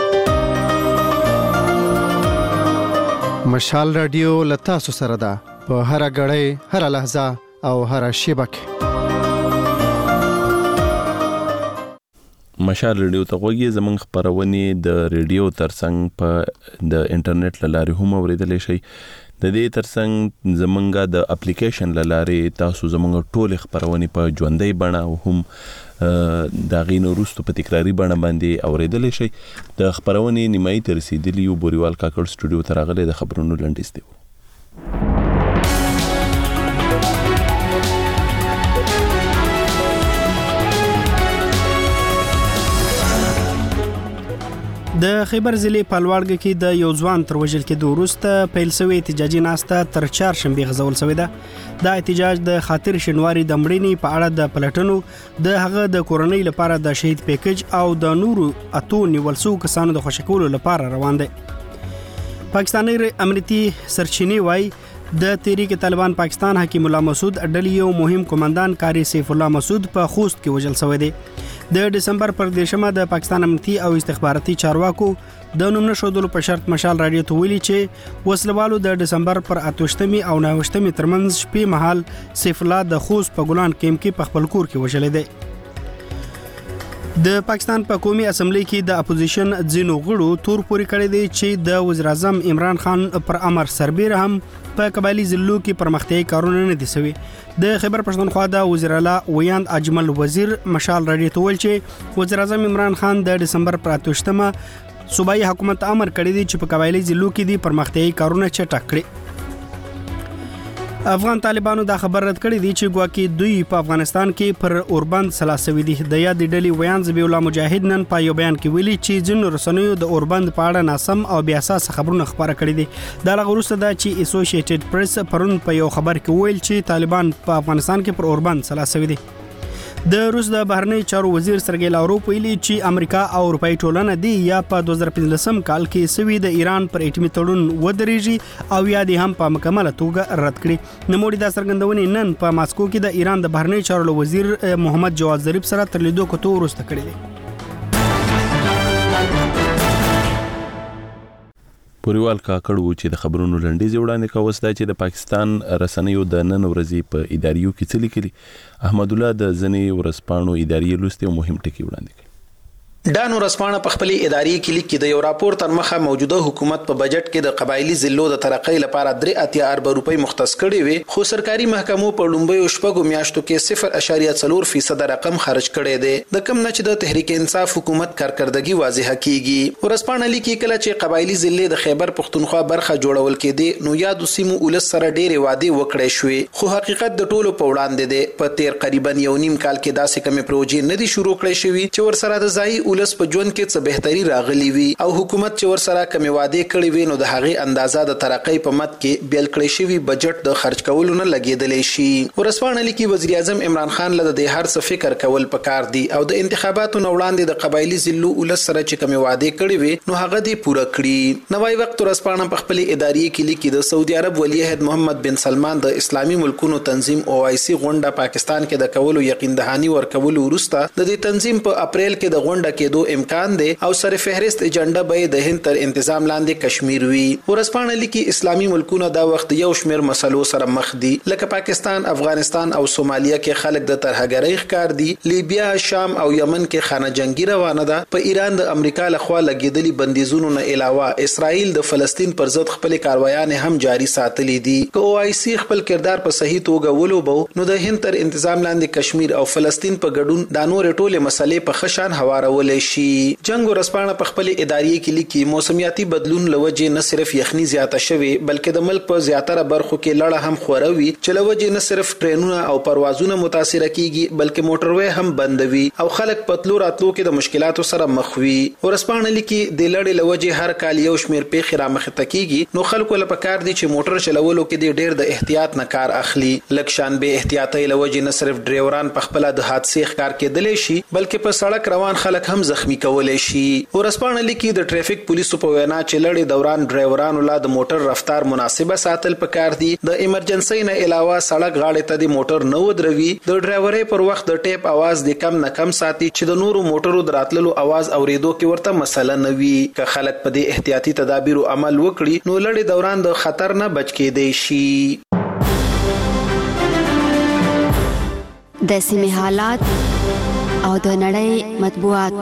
مشال رادیو لتا سره ده په هر غړې هر لحظه او هر شیبه کې. مشال ریډیو ته غوږی زمونږ خبرونه د ریډیو ترڅنګ په د انټرنیټ لارې هم اوریدل شي. د دې ترڅنګ زمونږه د اپلیکیشن لارې تاسو زمونږ ټول خبرونه په ژوندۍ بڼه او هم د غینو روستو په تکراری بڼه باندې اوریدل شي. د خبرونه نیمایي تر رسیدلی یو بوريوال کاکړ سټوډیو ته راغلي د خبرونو لنډیز دی. د خیبر ضلع په لوړګ کې د یو ځوان تر وژل کېدو وروسته پیل شوی احتجاجي ناسته تر چهارشنبې غځول شوې ده. دا احتجاج د خاطر شینواری د مړینې په اړه د پلټنو د هغه د کورنۍ لپاره د شهید پیکج او د نورو اتو نیول شوو کسانو د خوشکولو لپاره روان دی. پاکستاني امنیتي سرچینې وایي د تحریک طالبان پاکستان حکیم الله مسعود ډلې یو مهم کمانډان قاری سیف الله مسعود په خوست کې وژل شوی دی. د ډسمبر پر دیرشمه د پاکستان امنیتي او استخباراتي چارواکو د نوم نشودلو په شرط مشال رادیو ته ویلي چې وسلوالو د ډسمبر پر اتوشتمي او نهوشتمي ترمنځ شپې مهال سیف الله د خوست په ګلان کیمپ کې په خپل کور کې وژل دی. د پاکستان په قومي اسمبلی کې د اپوزیشن ځینو غړو تور پوري کړی دی چې د وزیر اعظم عمران خان پر امر سربېره هم په قبایلی ضلعو کې پرمختیايي کارونه نه دي شوي. د خیبر پښتونخوا د وزیر اعلی ویاند اجمل وزیر مشال رادیو ته ویل چې وزیر اعظم عمران خان د ډسمبر پر اتوشتمه صوبایي حکومت امر کړی دی چې په قبایلی ضلعو کې د پرمختیايي کارونه چټک کړي. افغان طالبانو دا خبر رد کړی دی چې ګواکې دوی په افغانستان کې پر اوربند سلاسوي دي. د یاد ډلې ویان ذبیح الله مجاهد نن په یو بیان کې ویلي چې ځینو رسنیو د اوربند په اړه ناسم او بې اساس خبرونه خبره کړي دي. دا لږ وروسته دا چې اسوسییټډ پریس پرون په یو خبر کې ویل چې طالبان په افغانستان کې پر اوربند سلاسوي دي. د روس د بهرنی چارو وزیر سرګی لاوروف ویلي چې امریکا او اروپאי ټولنه دی یا په دوه زره پنځلسم کال کې سوي د ایران پر اټومي تړون ودرېږي او یا د هم په مکمله توګه رد کړي. نموړي د څرګندونې نن په ماسکو کې د ایران د بهرنی چارو وزیر محمد جواد ظریف سره تر لیدو کوتو وروسته کړی دی. بوريوال کاکړ و چې د خبرونو لنډیز وړاندې کوي دا چې د پاکستان رسنیو د نن ورځې په اداریو کې څه لیکلي. احمد الله د ځنې ورسپانو اداري لوستي او مهم ټکی وړاندې کړي. ډانو رسپانه په خپل اداري کې لیکي د یو راپور تر مخه موجوده حکومت په بجټ کې د قبایلی ضلعو د ترقۍ لپاره درې اتیا ارب روپۍ مختص کړي وي خو سرکاري محکمو په لومبۍ شپږو میاشتو کې صفر اشاریه څلور فیصد رقم خرج کړي دي. د کم نه چې د تحریک انصاف حکومت کارکردګي واضح کیږي. ورسپانه لیکي کله چې قبایلی ضلع د خیبر پښتونخوا برخه جوړول کېدي نو یاد سیمو ولس سره ډېرې وعده وکړې شوې خو حقیقت د ټولو په وړاندې دی. په تیر قریبا یو نیم کال کې داسې کمې پروژې نه دي شروع کړې شوې چې ورسره د ځای ولس په ژوند کې څه بهتري راغلي وي او حکومت چې ورسره کمې وعده کړې وي نو د هغې اندازه د ترقۍ په مت کې بیل کړی شوی بجټ د خرج کولو نه لګیدلی شي. ورسپانه لیکي وزیر اعظم عمران خان له د هر څه فکر کول پکار دي او د انتخاباتو نه وړاندې د قبایلی ضلعو ولس سره چې کمې وعده کړې وي نو هغه دې پوره کړي. نوای وخت ورسپانه په خپل اداري کې لیکي د سعودي عرب ولی عہد محمد بن سلمان د اسلامي ملکونو تنظیم او آی سی غونډه پاکستان کې د کولو یقین دهاني ورکولو وروسته د دې تنظیم په اپریل کې د غونډه کېدو امکان دی او سره فهرست ایجنډا به د هند تر انتظام لاندې کشمیر وی. ورسپانه لیکي اسلامي ملکونه دا وخت یو شمیر مسلو سره مخ دي لکه پاکستان، افغانستان او سومالیا کې خلک د ترهګرۍ ښکار دي، لیبیا، شام او یمن کې خانه جنگي روانه ده، په ایران د امریکا لخوا لګیدلي بندیزونو نه علاوه اسرائیل د فلسطین پر ضد خپل کاروایان هم جاری ساتلي دي. که او آی سی خپل کردار په صحیح توګه ولوبو نو د هند تر انتظام لاندې کشمیر او فلسطین په ګډون د نور ټوله مسلې په خشان هوارول شي. جنگ ورسپانه په خپل اداري کې لیکي موسمیاتي بدلون لوجه نه صرف یخني زیاته شوي بلکې د ملک په زیاتره برخو کې لړه هم خوروي چې لوجه نه صرف ټرینونه او پروازونه متاثر کیږي بلکې موټروي هم بندوي او خلک پتلو راتلو کې د مشکلاتو سره مخ وي. ورسپانه لیکي د لړې لوجه هر کال یو شمیر پیښې را مخ ته کیږي نو خلکو لپاره کار دي چې موټر چلولو کې ډېر د احتیاط نه کار اخلي. لکشان به احتیاطي لوجه نه صرف ډرایوران په خپل د حادثې ښکار کېدلی شي بلکې په سړک روان خلک هم زخمی کولای شي. ورسپانه لیکي د ټریفیک پولیسو په وینا چې لړې دوران ډرایورانو لا د موټر رفتار مناسبه ساتل پکار دي، د ایمرجنسي نه علاوه سړک غاړې ته د موټر نه ودروي، د ډرایورۍ پر وخت د ټیپ आवाज د کم نه کم ساتي چې د نورو موټرو دراتلو आवाज اوریدو کې ورته مسله نه وي. که خلک په دې احتیاطي تدابیرو عمل وکړي نو لړې دوران د خطر نه بچ کېدای شي. د سیمې حالات او د نړۍ مطبوعات.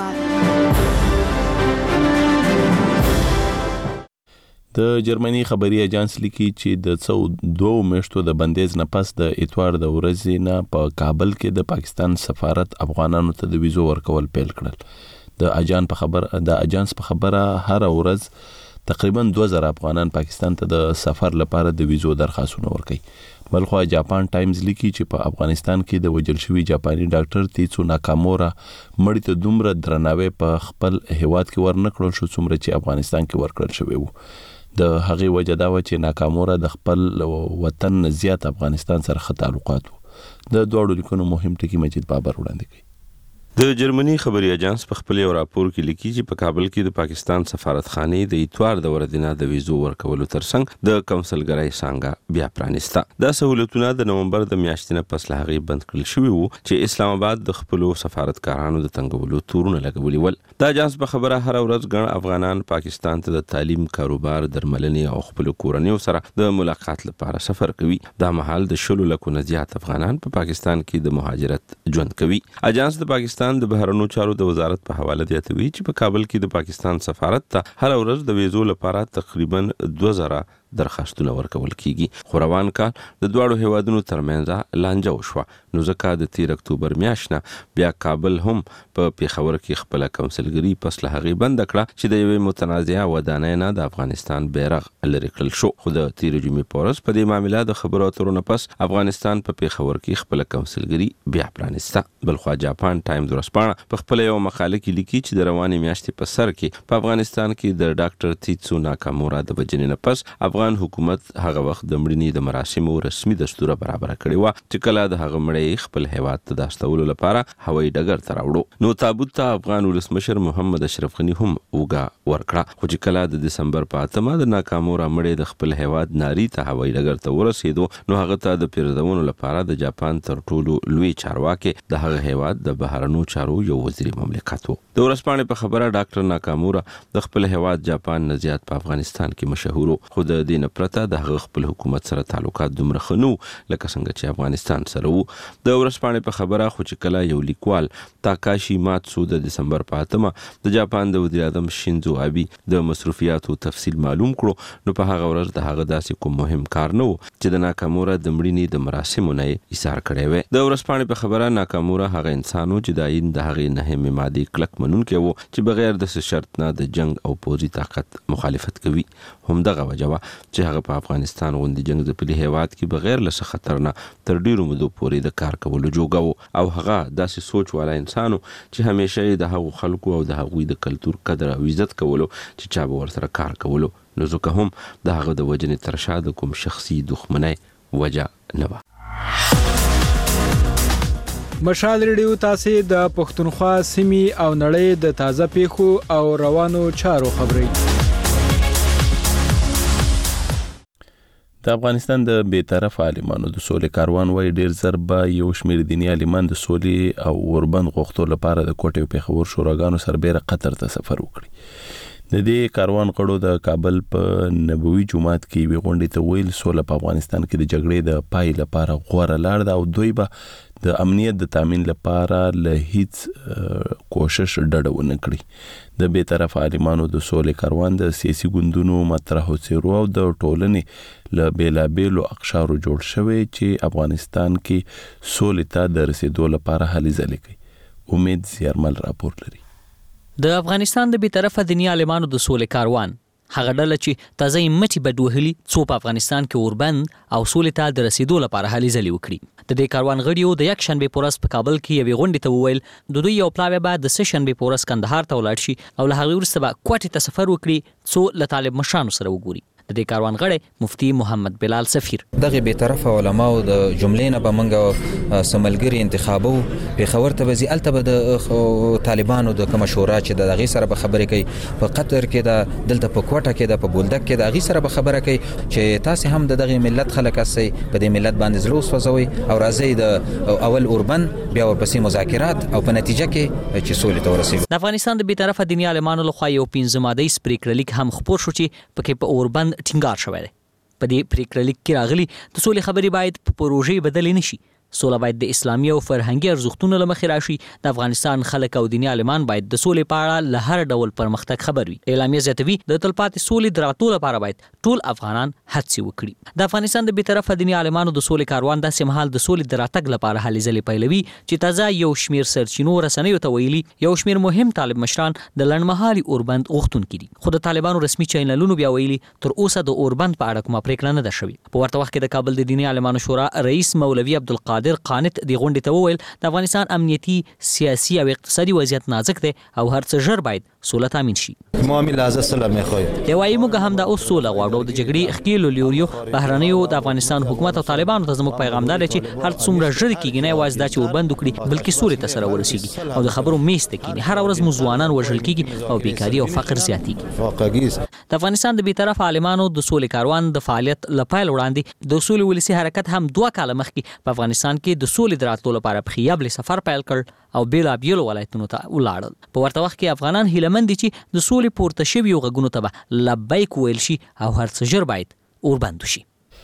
د جرمني خبري اجانس لیکي چې د څو دوه میاشتو د بندیز نه پس د اتوار د ورځې نه په کابل کې د پاکستان سفارت افغانانو ته د ویزو ورکول پیل کړل. د اجان په خبر د اجانس په خبره هر ورځ تقریبا دوه زره افغانان پاکستان ته د سفر لپاره د ویزو درخواستونه ورکوي. بلخو جاپان ټایمز لیکي چې په افغانستان کې د وجل شوی جاپاني ډاکټر تیڅو ناکامورا مړی ته دومره درناوی په خپل هیواد کې ورنکړل شو څومره چې افغانستان کې ورکړل شوی وو. د هغې وجه دا و چې ناکامورا د خپل وطن زیات افغانستان سره ښه تعلقات وو. د دواړو لیکونو مهم ټکي مجید بابر وړاندې کوي. د جرمني خبري اجانس په خپل یو راپور کې لیکي چې په کابل کې د پاکستان سفارتخانه د اتوار د ورځې نه د ویزو ورکولو ترڅنګ د کونسلګرۍ څنګه بیا پرانیسته. دا سہولتونه د نومبر د میاشتې نه پس له هغې بند کړل شوي وو چې اسلام آباد د خپلو سفارتکارانو د تنګولو تورونه لګولي ول. د اجانس په خبره هر ورځ ګڼ افغانان پاکستان ته د تعلیم، کاروبار، درملنې او خپل کورنیو سره د ملاقات لپاره سفر کوي. دا مهال د شلو لکو نه زیات افغانان په پاکستان کې د مهاجرت ژوند کوي. اجانس د پاکستان د بهرنیو چارو د وزارت په حواله زیاتوي چې په کابل کې د پاکستان سفارت ته هر ورځ د ویزو لپاره تقریبا دوه زره درخواستونه ورکول کیږي. خو روان کال د دواړو هیوادونو ترمنځ لانجه وشوه، نو ځکه د تیر اکتوبر میاشت نه بیا کابل هم په پیښور کې خپل کونسلګري پس له هغې بند کړه چې د یوې متنازعه ودانۍ نه د افغانستان بیرغ لرې کړل شو. خو د تیر جمعې په ورځ په دې معامله د خبرو اترو نه پس افغانستان په پیښور کې خپل کونسلګري بیا پرانیسته. بلخو جاپان ټایمز ورځپاڼه په خپل یو مقاله کې لیکي چې د روانې میاشتې په سر کې په افغانستان کې د ډاکټر تیڅو ناکامورا د وجنې نه پس افغان حکومت هغه وخت د مړینې د مراسمو رسمي دستور برابر کړی و چې کله د هغه مړی خپل هیواد ته د استولو لپاره هوایي ډګر ته راوړو. نو تابوت ته افغان ولسمشر محمد اشرف غني هم اوږه ورکړه. خو چې کله د دسمبر په اتمه د ناکامورا مړی د خپل هیواد ناری ته هوایي ډګر ته ورسېدو، نو هغه ته د پیرزونو لپاره د جاپان تر ټولو لوی چارواکي د هغه هیواد د بهرنیو چارو یو وزیر مملکت و. د ورځپاڼې په خبره ډاکټر ناکامورا د خپل هیواد جاپان نه زیات په افغانستان کې مشهور و. خو د دې نه پرته د هغه خپل حکومت سره تعلقات دومره ښه نه وو لکه څنګه چې افغانستان سره وو. د ورځپاڼې په خبره خو چې کله یو لیکوال تاکاشي ماتسو د دسمبر په اتمه د جاپان د وزیر اعظم شینزو ابي د مصرفیاتو تفصیل معلوم کړو، نو په هغه ورځ د هغه داسې کوم مهم کار نه و چې د ناکامورا د مړینې د مراسمو نه یې ایثار کړی وی. د ورځپاڼې په خبره ناکامورا هغه انسان و چې د آیین د هغې نهمې مادې کلک منونکی و چې بغیر د څه شرط نه د جنگ او پوځي طاقت مخالفت کوي. همدغه وجه وه چې هغه په افغانستان غوندې جنگ ځپلي هیواد کې بغیر له څه خطر نه تر ډیرو مودو پورې د کار کولو جوګه و، او هغه داسې سوچ والا انسان و چې همیشه یې د هغو خلکو او د هغوی د کلتور قدر او عزت کولو چې چا به ورسره کار کولو، نو ځکه هم د هغه د وجنې تر شا د کوم شخصي دښمنۍ وجه نه وه. مشال ریډیو تاسو د پښتونخوا سیمې او نړۍ د تازه پیښو او روانو چارو خبري. د افغانستان د بیطرف عالمانو د سولې کاروان وای ډیر زر به یو شمیر دینی عالمان د سولې او اوربند غوښتو لپاره د کوټې او پیښور شوراګانو سربېره قطر ته سفر وکړي. د دې کاروان غړو د کابل په نبوي جومات کې وی غونډې ته ویل سوله په افغانستان کې د جګړې د پای لپاره غوړه لار ده او دوی به د امنیت د تامین لپاره له هیڅ کوشش ډډه ونه کړي. د بیطرف عالمانو د سولې کاروان د سیاسي ګوندونو مطرحو څیرو او د ټولنې له بیلابیلو اقشارو جوړ شوی چې افغانستان کې سولې ته د رسیدو لپاره هلې ځلې کوي. امید زیارمل راپور لري. د افغانستان د بیطرفه دینی عالمانو د سولې کاروان هغه ډله چې تازه یې مټې بډ وهلي څو په افغانستان کې اوربند او سولې ته د رسیدو لپاره هلې ځلې وکړي. د دې کاروان غړیو د یک شنبې په ورځ په کابل کې یوې غونډې ته وویل د دوی یو پلاوی به د سه شنبې په ورځ کندهار ته ولاړ شي او له هغې وروسته به کوټې ته سفر وکړي څو له طالب مشرانو سره وګوري. د دې کاروان غړی مفتی محمد بلال سفیر دغه بیطرفه علماو د جملې نه به موږ سملګری انتخابو پیښور ته وځي الته به د طالبانو د کوم شورا چې د هغې سره به خبرې کوي په قطر کې د دلته په کوټه کې د په بولدک کې د هغې سره به خبره کوي چې تاسې هم د دغې ملت خلک هستئ په دې ملت باندې زړه وسوځوئ او راځئ د اول اوربند بیا ورپسې مذاکرات او په نتیجه کې چې سولې ته ورسېږو. د افغانستان د بیطرفه دیني عالمانو لخوا یو پنځه مادهیز پریکړه لیک هم خپور شو چې پکې په اوربند ټینګار شوی دی. په دې پریکړه لیک کې راغلي د سولې خبرې باید په پروژې بدلې نشي سوله باید د اسلامي او فرهنګي ارزښتونو له مخې راشي. د افغانستان خلک او دیني عالمان باید د سولې په اړه له هر ډول پرمختګ خبر وي. اعلامیه زیاتوي د تلپاتې سولې د راتلو لپاره باید ټول افغانان هڅې وکړي. د افغانستان د بیطرفه دیني عالمانو د سولې کاروان داسې مهال د سولې د راتګ لپاره هلې ځلې پیلوي چې تازه یو شمیر سرچینو رسنیو ته ویلي یو شمیر مهم طالب مشران د لنډمهالي اوربند غوښتونکي دي، خو د طالبانو رسمي چینلونو بیا ویلي تر اوسه د اوربند په اړه کومه پریکړه نه ده شوې. په ورته وخت کې د کابل د دیني عالمانو شورا رئیس مولوي عبدالقادر قانت د غونډې ته وویل د افغانستان امنیتي، سیاسي او اقتصادي وضعیت نازک دی او هر څه ژر باید سوله تامین شي. ما می لازم سلام میخوایم. دی وايي موږ هم د اوس سوله غواړو. د جګړې ښکیلو لیوریو بهرنیو د افغانستان حکومت او طالبانو ته زموږ پیغام دا دی چې هر څومره ژر کېږي نه یوازې دا چې اوربند وکړي بلکې سولې ته سره ورسیږي او د خبرو میز ته کېني. هر ورځ مو ځوانان وژل کېږي او بیکاري او فقر زیاتېږي. د افغانستان د بیطرفه عالمانو د سولې کاروان د فعالیت له پیل وړاندې د اصول ولسی حرکت هم دوه کاله مخکې په افغانستان کې د سولې د راتلو لپاره په خیابل سفر پیل کړ او بیلابیلو ولایتونو ته ولاړل. په ورته وخت کې افغانان هیلهمند دي چې د سولې پورته شویو غږونو ته به لبیک ویل شي او هر څه ژر باید اوربند شي.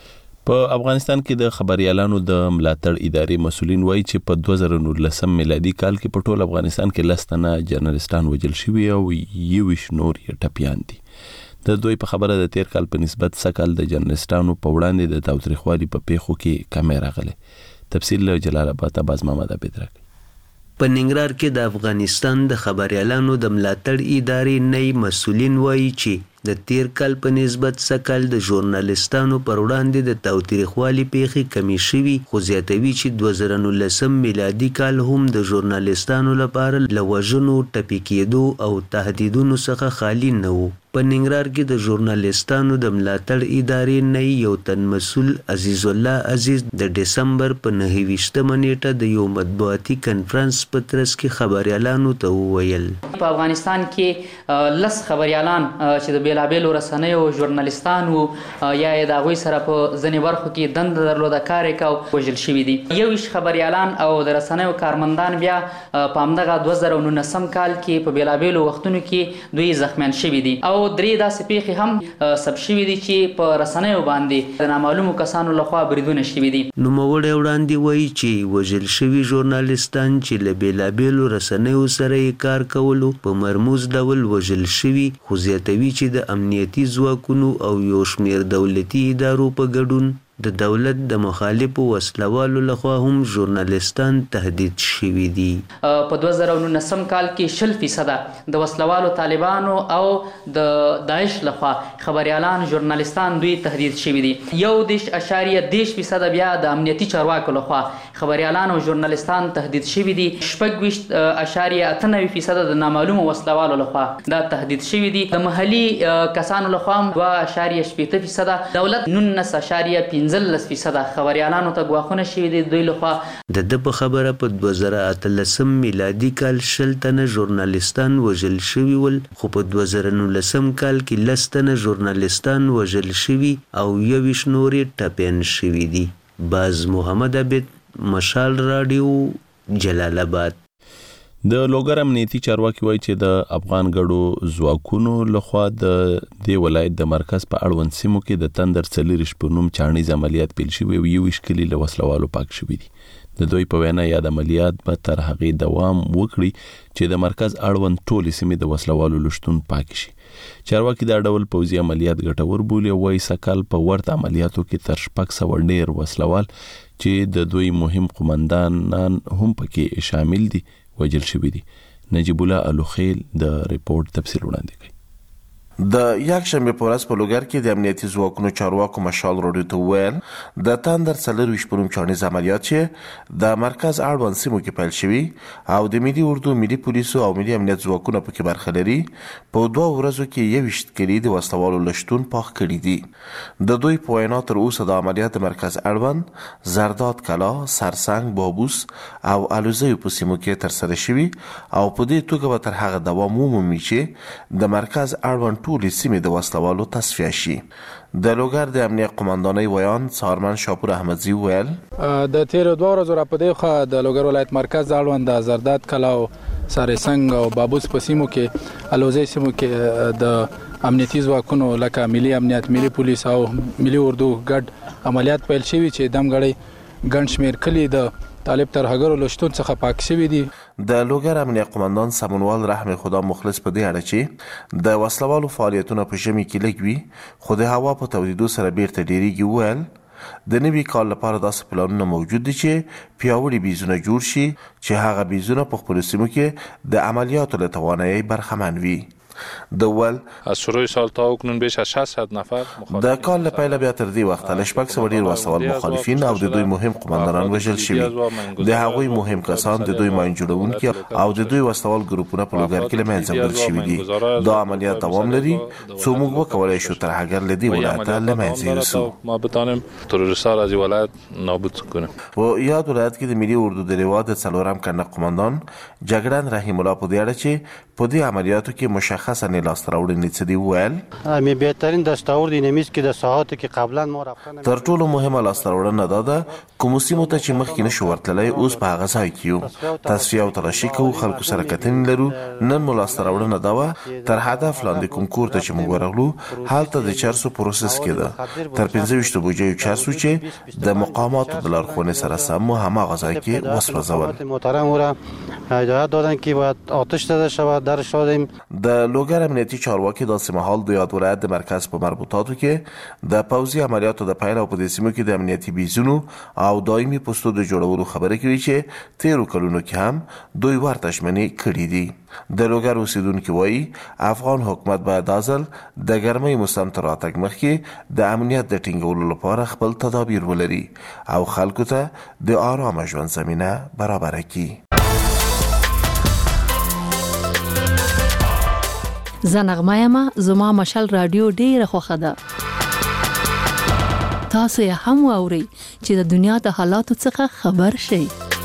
په افغانستان کې د خبريالانو د ملاتړ ادارې مسولین وایي چې په دوه زره نولسم میلادي کال کې په ټول افغانستان کې لس تنه جرنالستان وژل شوي او یوویشت نور یې ټپیان دي. د دوی په خبره د تیر کال په نسبت سکل د جرنالستانو په وړاندې د تاوتریخوالي په پیښو کې کمی راغلی. تفصیل له جلال آباد باز محمد عبید راکړي. په ننګرهار کې د افغانستان د خبريالانو د ملاتړ ادارې نئی مسولین وایي چې د تیر کال په نسبت سکل د ژورنالستانو پر وړاندې د تاوتریخوالي پیښې کمی شوي، خو زیاتوي چې دوه زره نولسم میلادي کال هم د ژورنالستانو لپاره له وژنو، ټپي کېدو او تهدیدونو څخه خالي نه و. په ننګرهار کې د ژورنالستانو د ملاتړ ادارې نئی یو تن مسول عزیز الله عزیز د دسمبر په نهه ویشتمه نیټه د یو مطبوعاتي کنفرانس په ترڅ کې خبريالانو ته وویل په افغانستان کې لس خبريالان چې د بیلابیلو رسنیو ژورنالستانو یا د هغوی سره په ځینې برخو کې دنده درلوده کار یې کو وژل شوي دي. یوویشت خبريالان او د رسنیو کارمندان بیا په همدغه دوه زره نولسم کال کې په بیلابیلو وختونو کې دوی زخمیان شوي دي او درې داسې پیښې هم ثبت شوي دي چې په رسنیو باندې د نامعلومو کسانو لخوا بریدونه شوي دي. نوموړی وړاندې وایي چې وژل شوي ژورنالستان چې له بیلابیلو رسنیو سره یې کار کولو په مرموز ډول وژل شوي، خو زیاتوي چې د امنیتي ځواکونو او یو شمېر دولتي ادارو په ګډون د دولت د مخالفو وسلوالو لخوا هم ژورنالستان تهدید شوي دي. په دوه زره نولسم کال کې شل فیصده د وسلوالو طالبانو او د داعش لخوا خبريالان ژورنالستان دوی تهدید شوي دي. یو دېرش اشاریه دېرش فیصده بیا د امنیتي چارواکو لخوا خبريالان او ژورنالستان تهدید شوي دي. شپږ ویشت اشاریه اته نوي فیصده د نامعلومو وسلوالو لخوا دا تهدید شوي دي. د محلي کسانو لخوا دوه اشاریه شپېته فیصده، دولت نولس اشاریه پنځلس فیصده خبريالانو ته ګواښونه شوي دي دوی لخوا. د ده په خبره په دوه زره اتلسم میلادي کال شل تنه ژورنالستان وژل شوي ول، خو په دوه زره نولسم کال کې لس تنه ژورنالستان وژل شوي او یوویشت نور یې ټپیان شوي دي. باز محمد عبید، مشال راډیو، جلال آباد. د لوګر امنیتي چارواکي وایي چې د افغان ګډو ځواکونو لخوا د دې ولایت د مرکز په اړوند سیمو کې د تندر څلېرویشت په نوم چاڼیز عملیات پیل شوي او یوویشت کلي له وسلوالو پاک شوي دي. د دوی په وینا یاد عملیات به تر هغې دوام وکړي چې د مرکز اړوند ټولې سیمې د وسلوالو له شتون پاک شي. چارواکي دا ډول پوځي عملیات ګټور بولي او وایي سکل په ورته عملیاتو کې تر شپږ سوه ډېر وسلوال چې د دوی مهم قومندانان هم پکې شامل دي وژل شوي دي. نجیب الله الوخیل د ریپورت تفصیل وړاندې کوي. د یکشنبه په ورځ په لوګر کې د امنیتي ځواکونو چارواکو مشال راډیو ته وویل د تندر څلېرویشت په نوم چاڼیز عملیات چې د مرکز اړوند سیمو کې پیل شوي او د ملي اردو، ملي پولیسو او ملي امنیت ځواکونه پکې برخه لري، په دوه ورځو کې یوویشت کلي د وسلوالو له شتون پاک کړي دي. د دوی په وینا تر اوسه د عملیات مرکز اړوند زرداد کلا، سرسنګ، بابوس او الوزیو په سیمو کې ترسره شوي او په دې توګه به تر هغه دوام ومومي چې د مرکز اړوند ټولې سیمې د وسلوالو تصفیه شي. د لوګر د امنیت قومندانۍ ویان څارمن شاپور احمدزي ویل د تیر دوه ورځو را پدې خو د لوګر ولایت مرکز اړوند د زرداد کلا او سرسنګ او بابوس په سیمو کې الوزي سیمو کې د امنیتي ځواکونو لکه ملي امنیت، ملي پولیس او ملي اردو ګډ عملیات پیل شوي چې دمګړی ګڼ شمېر کلي د طالب ترهګرو له شتون څخه پاک شوي دي. د لوګر امنیه قمندان سمونوال رحم خدا مخلص په دې اړه چې د وسلوالو فعالیتونه په ژمي کې لږ وي خو د هوا په تودېدو سره بیرته ډېرېږي وویل د نوي کال لپاره داسې پلانونه موجود دي چې پیاوړي بیزونه جوړ شي چې هغه بیزونه په خپلو سیمو کې د عملیاتو له توانایۍ برخمن وي. د ول از شروع سال تا اکنون بیش از ششصد نفر د کال له پیله بیا تر دې وخته له شپږ سوه ډېر وسوال مخالفین او د دوی مهم قماندانان وژل شوي. د هغوی مهم کسان د دوی ماین جوړونکي او د دوی وسوال ګروپونه په لوګر کې له منځه وړل شوي دي. دا عملیات دوام لري څو موږ وکولی شو ترهګر له دې ولایته له منځه یوسو. ما بتانیم تروریستان از این ولایت نابود کنیم. په یاد ولایت کې د ملي اردو د روا د څلورم کنډک قماندان جګړن رحیم الله په دې اړه چې په دې عملیاتو کې مشخص خاصه لاسته راوړنې څه دی وویل می بهترین دستاورد نمیست که د ساعاتو کې قبلا ما رفتن تر ټولو مهمه لاسته راوړنه دا ده کوم سیمو ته چې مخکې نشو ورتللی اوس په هغه ځای کې یو تصفیه او تلاشي کوو خلکو سره کتنې لرو. نن مو لاسته راوړنه دا وه تر هدف لاندې کوم کور ته چې موږ ورغلو هلته د چرسو پروسس کېده تر پنځه ویشتو بوجیو چرسو چې د مقاماتو د لارښوونې سره سم مو هماغه ځای کې وسوځول. محترم او را هدایت دادن که باید آتش زده شود درش دادیم. د لوګر امنیتي چارواکي داسې مهال د یاد ولایت د مرکز په مربوطاتو کې د پوځي عملیاتو د پیل او په دې سیمو کې د امنیتي بیزونو او دایمي پوستو د جوړولو خبره کوي چې تیرو کلونو کې هم دوی ورته ژمنې کړي دي. د لوګر اوسیدونکي وایي افغان حکومت باید دا ځل د ګرمۍ موسم تر راتګ مخکې د امنیت د ټینګولو لپاره خپل تدابیر ولري او خلکو ته د آرامه ژوند زمینه برابره کړي. زه نغمه یم زما مشال رادیو ډیره خوښه ده. تاسو یې هم واورئ چې د دنیا د حالاتو څخه خبر شئ.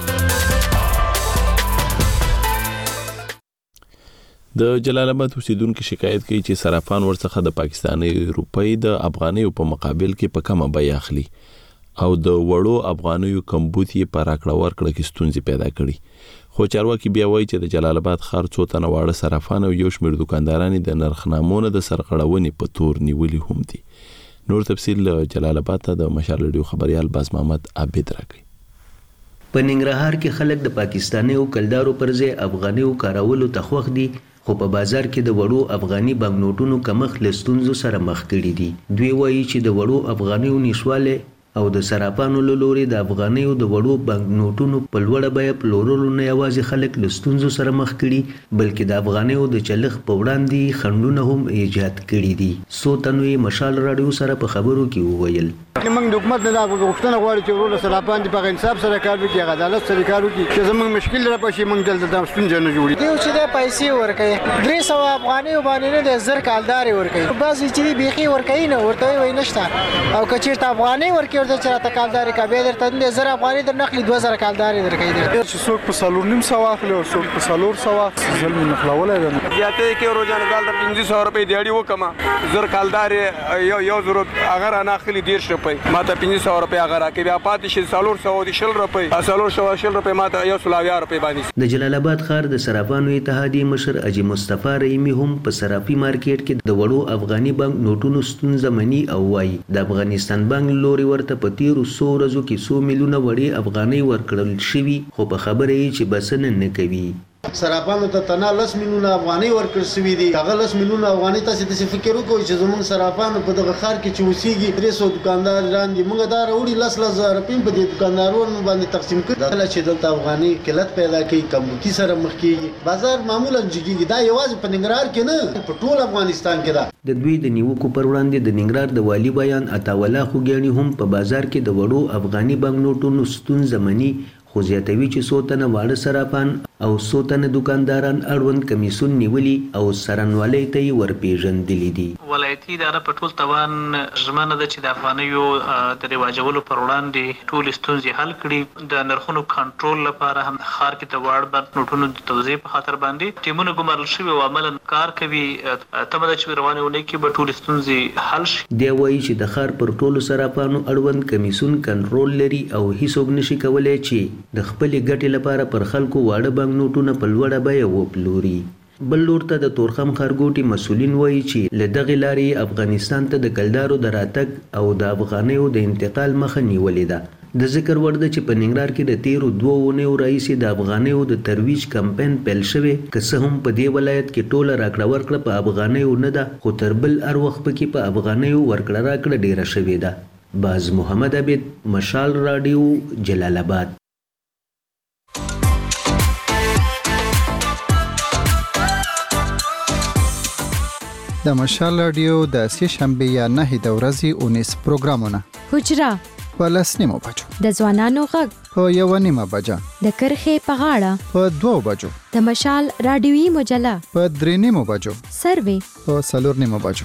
د جلال آباد اوسیدونکو شکایت کوي چې صرافان ورڅخه د پاکستاني روپۍ د افغانیو په مقابل کې په کمه بیه اخلي او د وړو افغانیو کمبود یې په راکړه ورکړه کې ستونزې پیدا کړي. خو چارواکي بیا وایي چې د جلال آباد ښار څو تنه واړه صرافان او یو شمېر دوکانداران د نرخنامو نه د سرغړونې په تور نیولي هم دي. نور تفصیل جلال آباد ته د مشال رادیو خبريال باز محمد عابد راکړي. په ننګرهار کې خلک د پاکستاني او کلدارو پر ځای افغانیو کارولو ته خوښ دي خو په بازار کې د وړو افغاني بانکنوټونو کمښت له ستونزو سره مخ کړي دي. دوی وایي چې د وړو افغانیو نشواله او د صرافانو له لوري د افغانیو د وړو بانکنوټونو په لوړه بیه پلورلو نه یوازې خلک له ستونزو سره مخ کړي بلکې د افغانیو د چلخ په وړاندې خنډونه هم ایجاد کړي دي. څو تنو یې مشال راډیو سره په خبرو کې وویل موږ د حکومت نه دا غوښتنه غواړو چې ورور صرافان دي په انصاف سره کار وکړي عدالت سره کار وکړي چې زموږ مشکل را پښې موږ دلته د ستونزې نه جوړي دیو چې د پیسې ورکړي درې سوه افغانیو باندې نه د زر کالداري ورکړي بعضې چې بیخي ورکوي نه ورته وایي نشته او که چېرته افغانۍ ورکړي ورته چې راته کالداري کا بیا درته د زر افغانۍ در نخلي دوه زره کالداري درکوي چې څوک په څلور نیم سوه اخلي او څوک په څلور سوه زر مې نښلولی ده زیاتې کې روزانه دلته پنځه سوه روپۍ دیاړي وکړمه زر کالداري یو یو زرو هغه رانه اخلي دېرش روپۍ ما ته پنځه سوه روپۍ هغه راکوي بیا پاتې شي څلور سوه د شل روپۍ څلور سوه شل روپۍ ما ته یو سل اویا روپۍ باندې. د جلال آباد ښار د صرافانو اتحادیې مشر اجي مصطفی رحیمي هم په صرافي مارکیټ کې د وړو افغاني بانک نوټونو ستونزه مني او وایي د افغانستان بانک لوري ورته په تیرو څو ورځو کې څو میلیونه وړې افغانۍ ورکړل شوي خو په خبره یې چې بسنه نه کوي. صرافانو ته تنه لس میلیونه افغانۍ ورکړل شوي دي هغه لس میلیونه افغانۍ تاسې داسې فکر وکړئ چې زموږ صرافانو په دغه ښار کې چې اوسېږي درې سوه دوکانداران دي موږ دا راوړي لس لس زره روپۍ په دې دوکاندارانو باندې تقسیم کړي کله چې دلته افغانۍ قلت پیدا کوي کمبودي سره مخ کېږي بازار معمولا جګېږي دا یوازې په ننګرهار کې نه په ټول افغانستان کې ده. د دوی د نیوکو پر وړاندې د ننګرهار د والي بیان عطاوالله خوږیاڼي هم په بازار کې د وړو افغاني بانکنوټونو ستونزه مني خو زیاتوي چې څو تنه واړه صرافان او څو تنه دوکانداران اړوند کمیسون نیولي او څارنوالۍ ته یې ورپېژندلي دي. ولایتي اداره په ټول توان ژمنه ده چې د افغانیو د رواجولو پر وړاندې ټولې ستونزې حل کړي. د نرخونو کنټرول لپاره هم ښار کې د واړه بانکنوټونو د توزیع په خاطر باندې ټیمونه ګمارل شوي او عملا کار کوي. تمه ده چې روانې اونۍ کې به ټولې ستونزې حل شي. دی وایي چې د ښار پر ټولو صرافانو اړوند کمیسون کنټرول لري او هیڅوک نشي کولی چې د خپلې ګټې لپاره پر خلکو واړه بانکنوټونه په لوړه بیه وپلوري. بل لور ته د تورخم ښارګوټي مسؤلین وایي چې له دغې لارې افغانستان ته د کلدارو د راتګ او د افغانیو د انتقال مخه نیولې ده. د ذکر وړ ده چې په ننګرهار کې د تیرو دوه اونیو راهیسې د افغانیو د ترویج کمپاین پیل شوی که څه هم په دې ولایت کې ټوله راکړه ورکړه په افغانیو نه ده خو تر بل هر وخت پکې په افغانیو ورکړه راکړه ډیره شوې ده. باز محمد عبید، مشال راډیو، جلال آباد. د مشال رادیو د سې شنبه یا نه د ورځې اونیس پروګرامونه حجره په لسنیمو بجو، د ځوانانو غږ په یو نیمه بجه، د کرخې په غاړه په دوه بجو، د مشال رادیوي مجله په درې نیمو بجو، سروي په څلور نیمو بجو.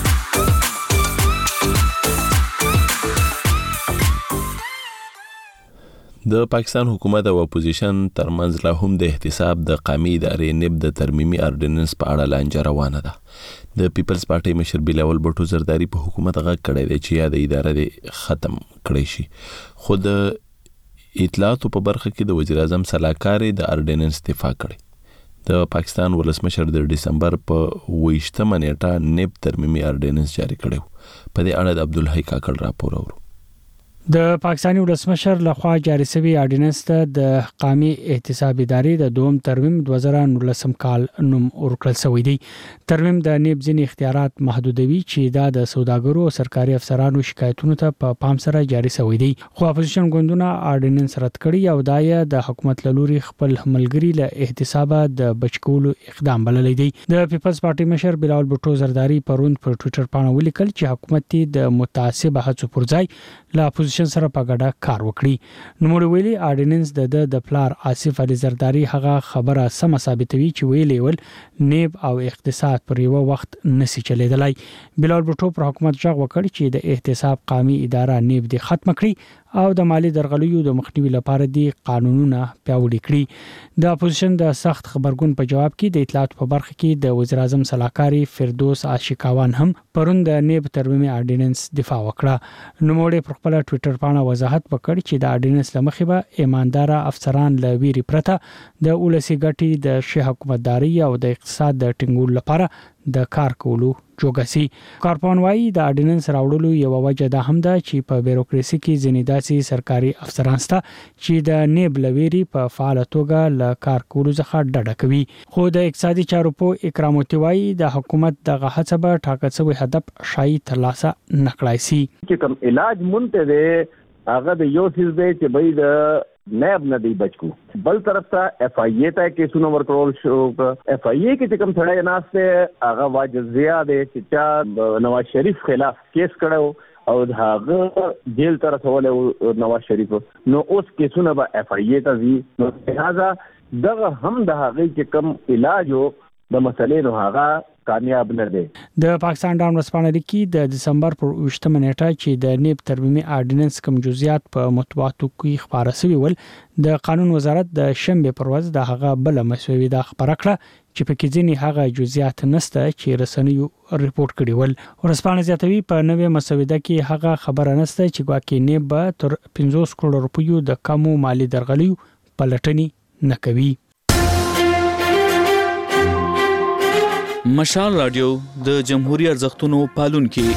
د پاکستان حکومت او اپوزیشن ترمنځ لا هم د احتساب د قومي ادارې نیب د ترمیمي اردیننس په اړه لانجه روانه ده. د پیپلز پارټي مشر بلاول بټو زرداری په حکومت غږ کړی دی چې یا د ادارې د ختم کړی شي. خو د اطلاعاتو په برخه کې د وزیر اعظم سلاکار د اردیننس دفاع کړی. د پاکستان ولسمشر د دسمبر په ویشتمه نیټه نیب ترمیمي اردیننس جاری کړی. په دې اړه د عبدالحی کاکړ راپور اورو. د پاکستاني ولسمشر لخوا جاری شوی اردیننس ته د قومي احتساب ادارې د دوم ترمیم دوه زره نولسم کال نوم ورکړل شوی دی. ترمیم د نیب ځینې اختیارات محدودوي چې دا د سوداګرو او سرکاري افسرانو شکایتونو ته په پام سره جاری شوی دی. خو اپوزیشن ګوندونه اردیننس رد کړی او دا یې د حکومت لوري خپل ملګری له احتساب د بچکولو اقدام بللی دی. د پیپلز پارټي مشر بلاول بټو زرداری پروند پر ټوئیټر باندې ولیکل چې حکومت د متعصب هڅو پر ځای له اپوزیشن سره په ګډه کار وکړي. نو موږ ویلي اردیننس د د پلار آصف علي زرداری هغه خبره سم ثابتوي چې ویلي ول نیب او اقتصاد پر یو وخت نسی چلیدلای. بلاول بټو پر حکومت ځغ وکړ چې د احتساب قومي اداره نیب د ختم کړي او د مالی درغلیو د مخنیوي لپاره دی قانونونه پیاوړي کړي. د اپوزیشن د سخت خبرګون په جواب کې د اطلاعات په برخه کې د وزیر اعظم سلاکاري فردوس عاشقاوان هم پروند د نیب ترمیمي اردیننس دفاع وکړه. نو موږ پر خپل ټوئیټر باندې وضاحت وکړ چې د اردیننس لمخې به ایماندار افسران له ویری پرته د اولسي ګټي د شه حکومتداري او د اقتصاد د ټینګولو لپاره د کار کولو جوګسي. کارپونوای د اردیننس راوړلو یو وجه ده هم ده چې په بیروکراسي کې ځینې داسې سرکاري افسران شته چې د نیب لویری په فعال توګه ل کار کولو څخه ډډه کوي. خو د اقتصادي چارو په اکراموتی وای د حکومت د غهڅه به ټاکل شوی هدف شای ترلاسه نکړای شي. چې کوم علاج مونته ده هغه د یو څه دی چې به د نیب نه دی بچو. بل طرف ته اف آی ای ته کیسونه ورکول شو. اف آی ای کې چې کوم ثړی ناشته هغه واجب زیاده چې چا نواز شریف خلاف کیس کړو او هغه جیل ته رسول نواز شریف نو اوس کیسونه به اف آی ای ته وی. نو لہذا دغه هم د هغه چې کوم علاج د مسلې نو هغه کامیاب نه دی. د پاکستان ډاون رسپانه لیکي د دسمبر پر وشتمه نیټه چې د نیب ترمیمي اردیننس کوم جزئیات په مطبوعاتو کې خبره شوی ول د قانون وزارت د شنبه پر ورځ د هغه بل مسوي د خبره کړه چې په کې ځینې هغه جزئیات نسته چې رسنیو ریپورت کړي ول. ورسپانه زیاتوي په نوې مسوده کې هغه خبره نسته چې ګواکې نیب به تر پنځوس کروڑ روپیو د کمو مالی درغلیو پلټنې نه کوي. مشال رادیو د جمهوریت ارزښتونو پالونکي.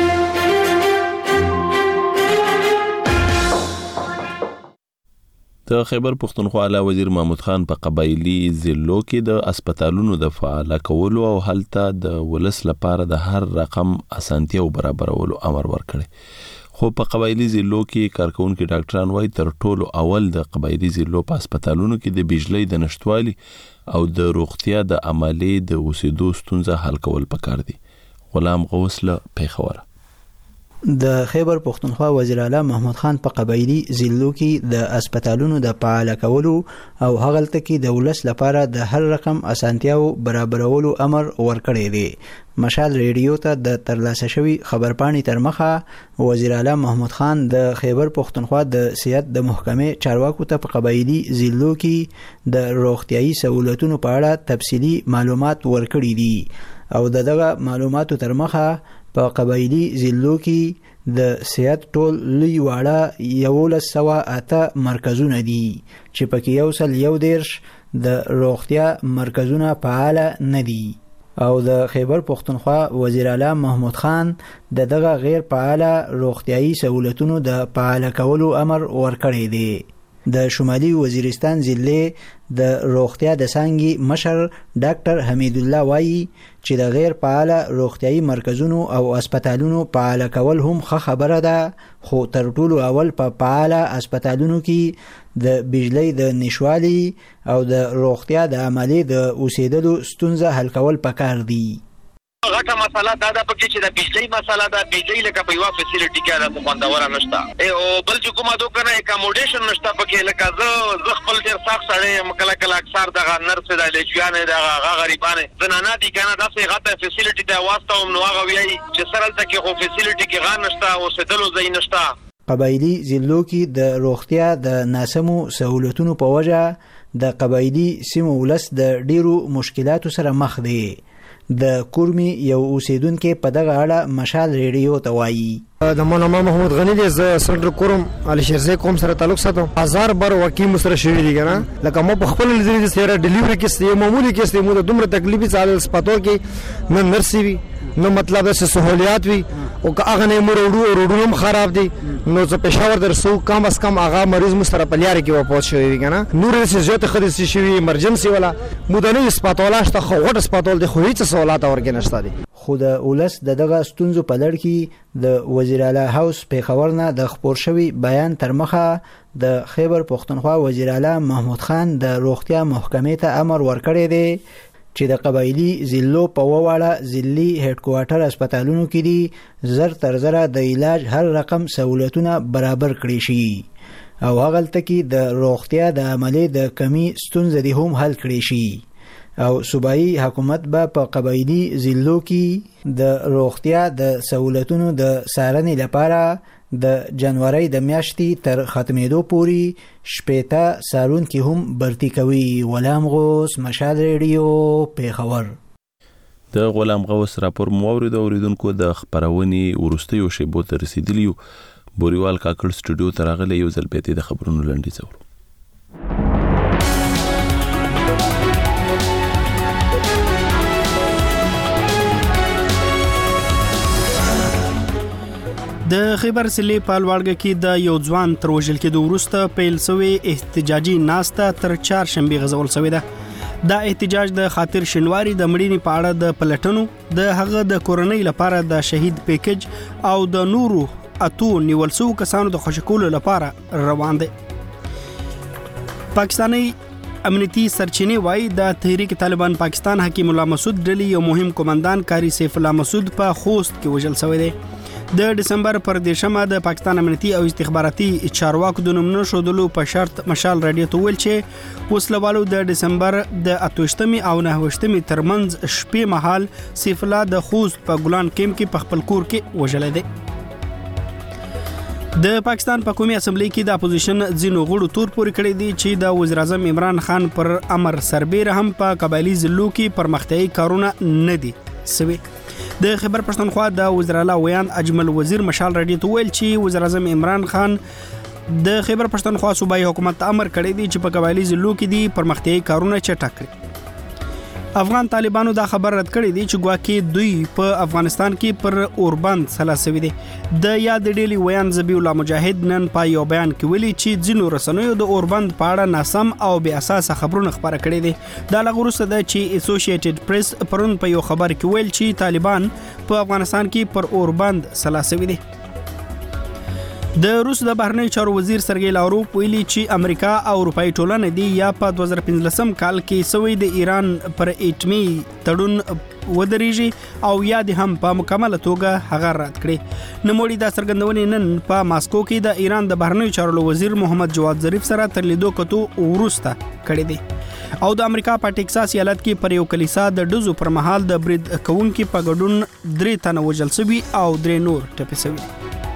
د خیبر پښتونخوا اعلی وزیر محمود خان په قبایلی ضلعو کې د اسپیټالونو د فعال کولو او هلته د ولس لپاره د هر رقم اسانتیاو برابرولو امر ورکړي. خو په قبایلی ضلعو کې کارکونکو ډاکټران وایي تر ټولو اول د قبایلی ضلعو په اسپیټالونو کې د بجلی د نشټوالي او د روغتیا د عملي د اوسېدو ستونزه حل کول پکار دي. غلام غوث له پیښور. د خیبر پښتونخوا وزیر اعلی محمود خان په قبایلی ضلعو کې د اسپیټالونو د فعال کولو او هغلته کې د ولس لپاره د هر رقم اسانتیاو برابرولو امر ورکړی دی. مشال ریډیو ته د ترلاسه شوی خبرپاڼې تر مخه وزیر اعلی محمود خان د خیبر پښتونخوا د سیادت د محکمې چارواکو ته په قبایلی ضلعو کې د روغتیايي سہولتونو په اړه تفصیلی معلومات ورکړي دي او دغه معلوماتو تر مخه په قبایلی ضلعو کې د سیادت ټول لوی واړه یولس سوه اته مرکزونه دي چې پکې یو سل یو دیرش د روغتیا مرکزونه فعال نه دي. او د خیبر پختونخوا وزیر اعلی محمود خان د دغه غیر فعاله روغتیايي سہولتونو د فعال کولو امر ورکړی دی. د شمالي وزیرستان ضلع د روغتیا د څانګې مشر ډاکټر حمید الله وایي چې د غیر فعاله روغتیايي مرکزونو او هسپتالونو فعال کول هم ښه خبره ده، خو تر ټولو اول په فعاله هسپتالونو کې د بجلی د نشوالي او د روغتیا د عملي د اوسېدلو ستونزه حل کول پکار دي. غټه مسله دا ده پکې چې د بجلی مسله ده، بجلی لکه په یوه فیسیلیټي کې ده خوندوره نشته، او بل چې کومه دو کنه اکاموډیشن نشته پکې، لکه زه زه خپل ډېر سخت سړی یم، کله کله اکثر دغه نرسې ده لجویانې ده هغه غریبانې زنانه دي که نه داسې غټه فیسیلیټي ته واستوم نو هغه وایي چې سر هلته کې خو فیسیلیټي کې غا نشته، اوسېدلو ځای نشته. قبایلي ضلعو کې د روغتیا د ناسمو سہولتونو په وجه د قبایلي سیمو ولس د ډیرو مشکلاتو سره مخ دی. د کورمي یو اوسیدونکو په دغه اړه مشال ریډیو ته وایي د مولانا محمود غنی دی، زه سنټر کورم علي شیرزی قوم سره تعلق ساتم. هزار بر وکیم سره شوی دی کنه، لکه مو په خپل لزري سره ډیلیوري کې یو معمولی کې مو د دومره تکلیفي سال سپاتو کې نه نرسي وي نو مطلب د سہولیات وي او که هغه نه مرودو ورودو هم خراب دي نو زه پېښور در سو کم از کم هغه مریض مو سره پلیار کې واپس شوی دی کنه. نور څه زیات خدای شي ایمرجنسي ولا مودنه سپاتولاش ته خو غټ سپاتول دی خو هیڅ سہولات اورګ نشته دي. خو د اولس د دغه ستونزو په لړ کې د وزیر اعلی هاوس پېښور نه د خبر شوی بیان تر مخه د خیبر پختونخوا وزیر اعلی محمود خان د روغتیا محکمې ته امر ورکړی دی چې د قبایلی ضلعو په وواړه ضلعي هډ کوارټر هسپتالونو کې دي زر تر زره د علاج هر رقم سہولتونه برابر کړي شي او هغلته کې د روغتیا د عملي د کمی ستونزې دي هم حل کړي شي او صوبایي حکومت به په قبایلی ضلعو کې د روغتیا د سہولتونو د څارنې لپاره د جنوري د میاشتې تر ختمېدو پورې شپېته سالون کې هم برتی کوي. غلام غوث، مشال ریډیو، پېښور. د غلام غوث راپور مو اوریدو. اوریدونکو د خبرونې ورستیو شیبو ته رسیدلیو. بوریوال کاکړ سټوډیو ته راغلی یو ځل بیا د خبرونو لنډیز اورو. د خیبر سلی په لوړګه کې د یو ځوان تر وژل کېدو وروسته پیل شوی احتجاجي ناسته تر چهارشنبې غځول شوې ده. دا احتجاج د خاطر شینواری د مړینې په اړه د پلټنو د هغه د کورنۍ لپاره د شهید پیکج او د نورو اتو نیول شوو کسانو د خوشکولو لپاره روان دی. پاکستاني امنیتي سرچینې وایي د تحریک طالبان پاکستان حکیم الله مسعود ډلې یو مهم کمانډان کاری سیف الله مسعود په خوست کې وژل شوی دی. د ډسمبر پر دیشمه د پاکستان امنیتي او استخباراتي چارواکو د نومونو شودلو په شرط مشال رادیو ته ویل چې وسلوالو د ډسمبر د اتوشتمي او نهوشتمي ترمنځ شپې مهال سیف الله د خوست په ګلان کیمپ کې په خپل کور کې وژل دی. د پاکستان په قومي اسمبلی کې د اپوزیشن ځینو غړو تور پورې کړی دی چې د وزیر اعظم عمران خان پر امر سربېره هم په قبایلی ضلعو کې پرمختیايي کارونه نه دي سوي. د خیبر پښتونخوا د وزیر اعلی ویان اجمل وزیر مشال رادیو ته ویل چې وزیر اعظم عمران خان د خیبر پښتونخوا صوبایي حکومت ته امر کړی دی چې په قبایلی ضلعو کې دي پرمختیايي کارونه چټک کړي. افغان طالبانو دا خبر رد کړی دی چې ګواکې دوی په افغانستان کې پر اوربند سلاسوي دي. د یاد ډیلی ویان زبی الله مجاهد نن په یو بیان کې ویلي چې ځینو رسنیو د اوربند په اړه ناسم او بې اساسه خبرونه خبره کړي دي. دا لغوسه ده چې اسوسییټډ پریس پرون په یو خبر کې ویل چې طالبان په افغانستان کې پر اوربند سلاسوي دي. د روس د بهرنی چارو وزیر سرګی لاوروف ویلي چې امریکا او اروپאי ټولنه دی یا په دوه زره پنځلسم کال کې سوي د ایران پر اټمی تړون ودرېږي او یا د هم په مکمل توګه هغه رد کړي. نموړي د څرګندونې نن په ماسکو کې د ایران د بهرنی چارو وزیر محمد جواد ظریف سره تر لیدو کتو ورسته کړي دي. او د امریکا په ټکساس ایالت کې پر یو کلیسا د ډزو پر مهال د برید کوونکو په ګډون درې تنه وژل شوي او درې نور ټپي شوي.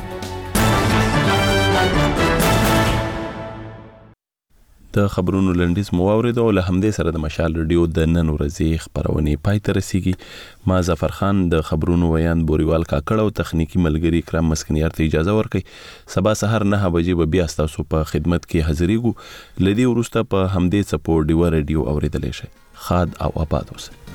د خبرونو لنډیز مو واورېدو او له همدې سره د مشال ریډیو د نن ورځې خبرونې پای ته رسیږي. ما ظفر خان د خبرونو ویان بوریوال کاکړ او تخنیکی ملګری کرام مسکنیار ته اجازه ورکړي. سبا سحر نه بجې به بیا ستاسو په خدمت کې حاضرېږو. لدی ورسته په همدې څپو ډیو ریډیو اوریدلای شئ. خاد او آباد اوسئ.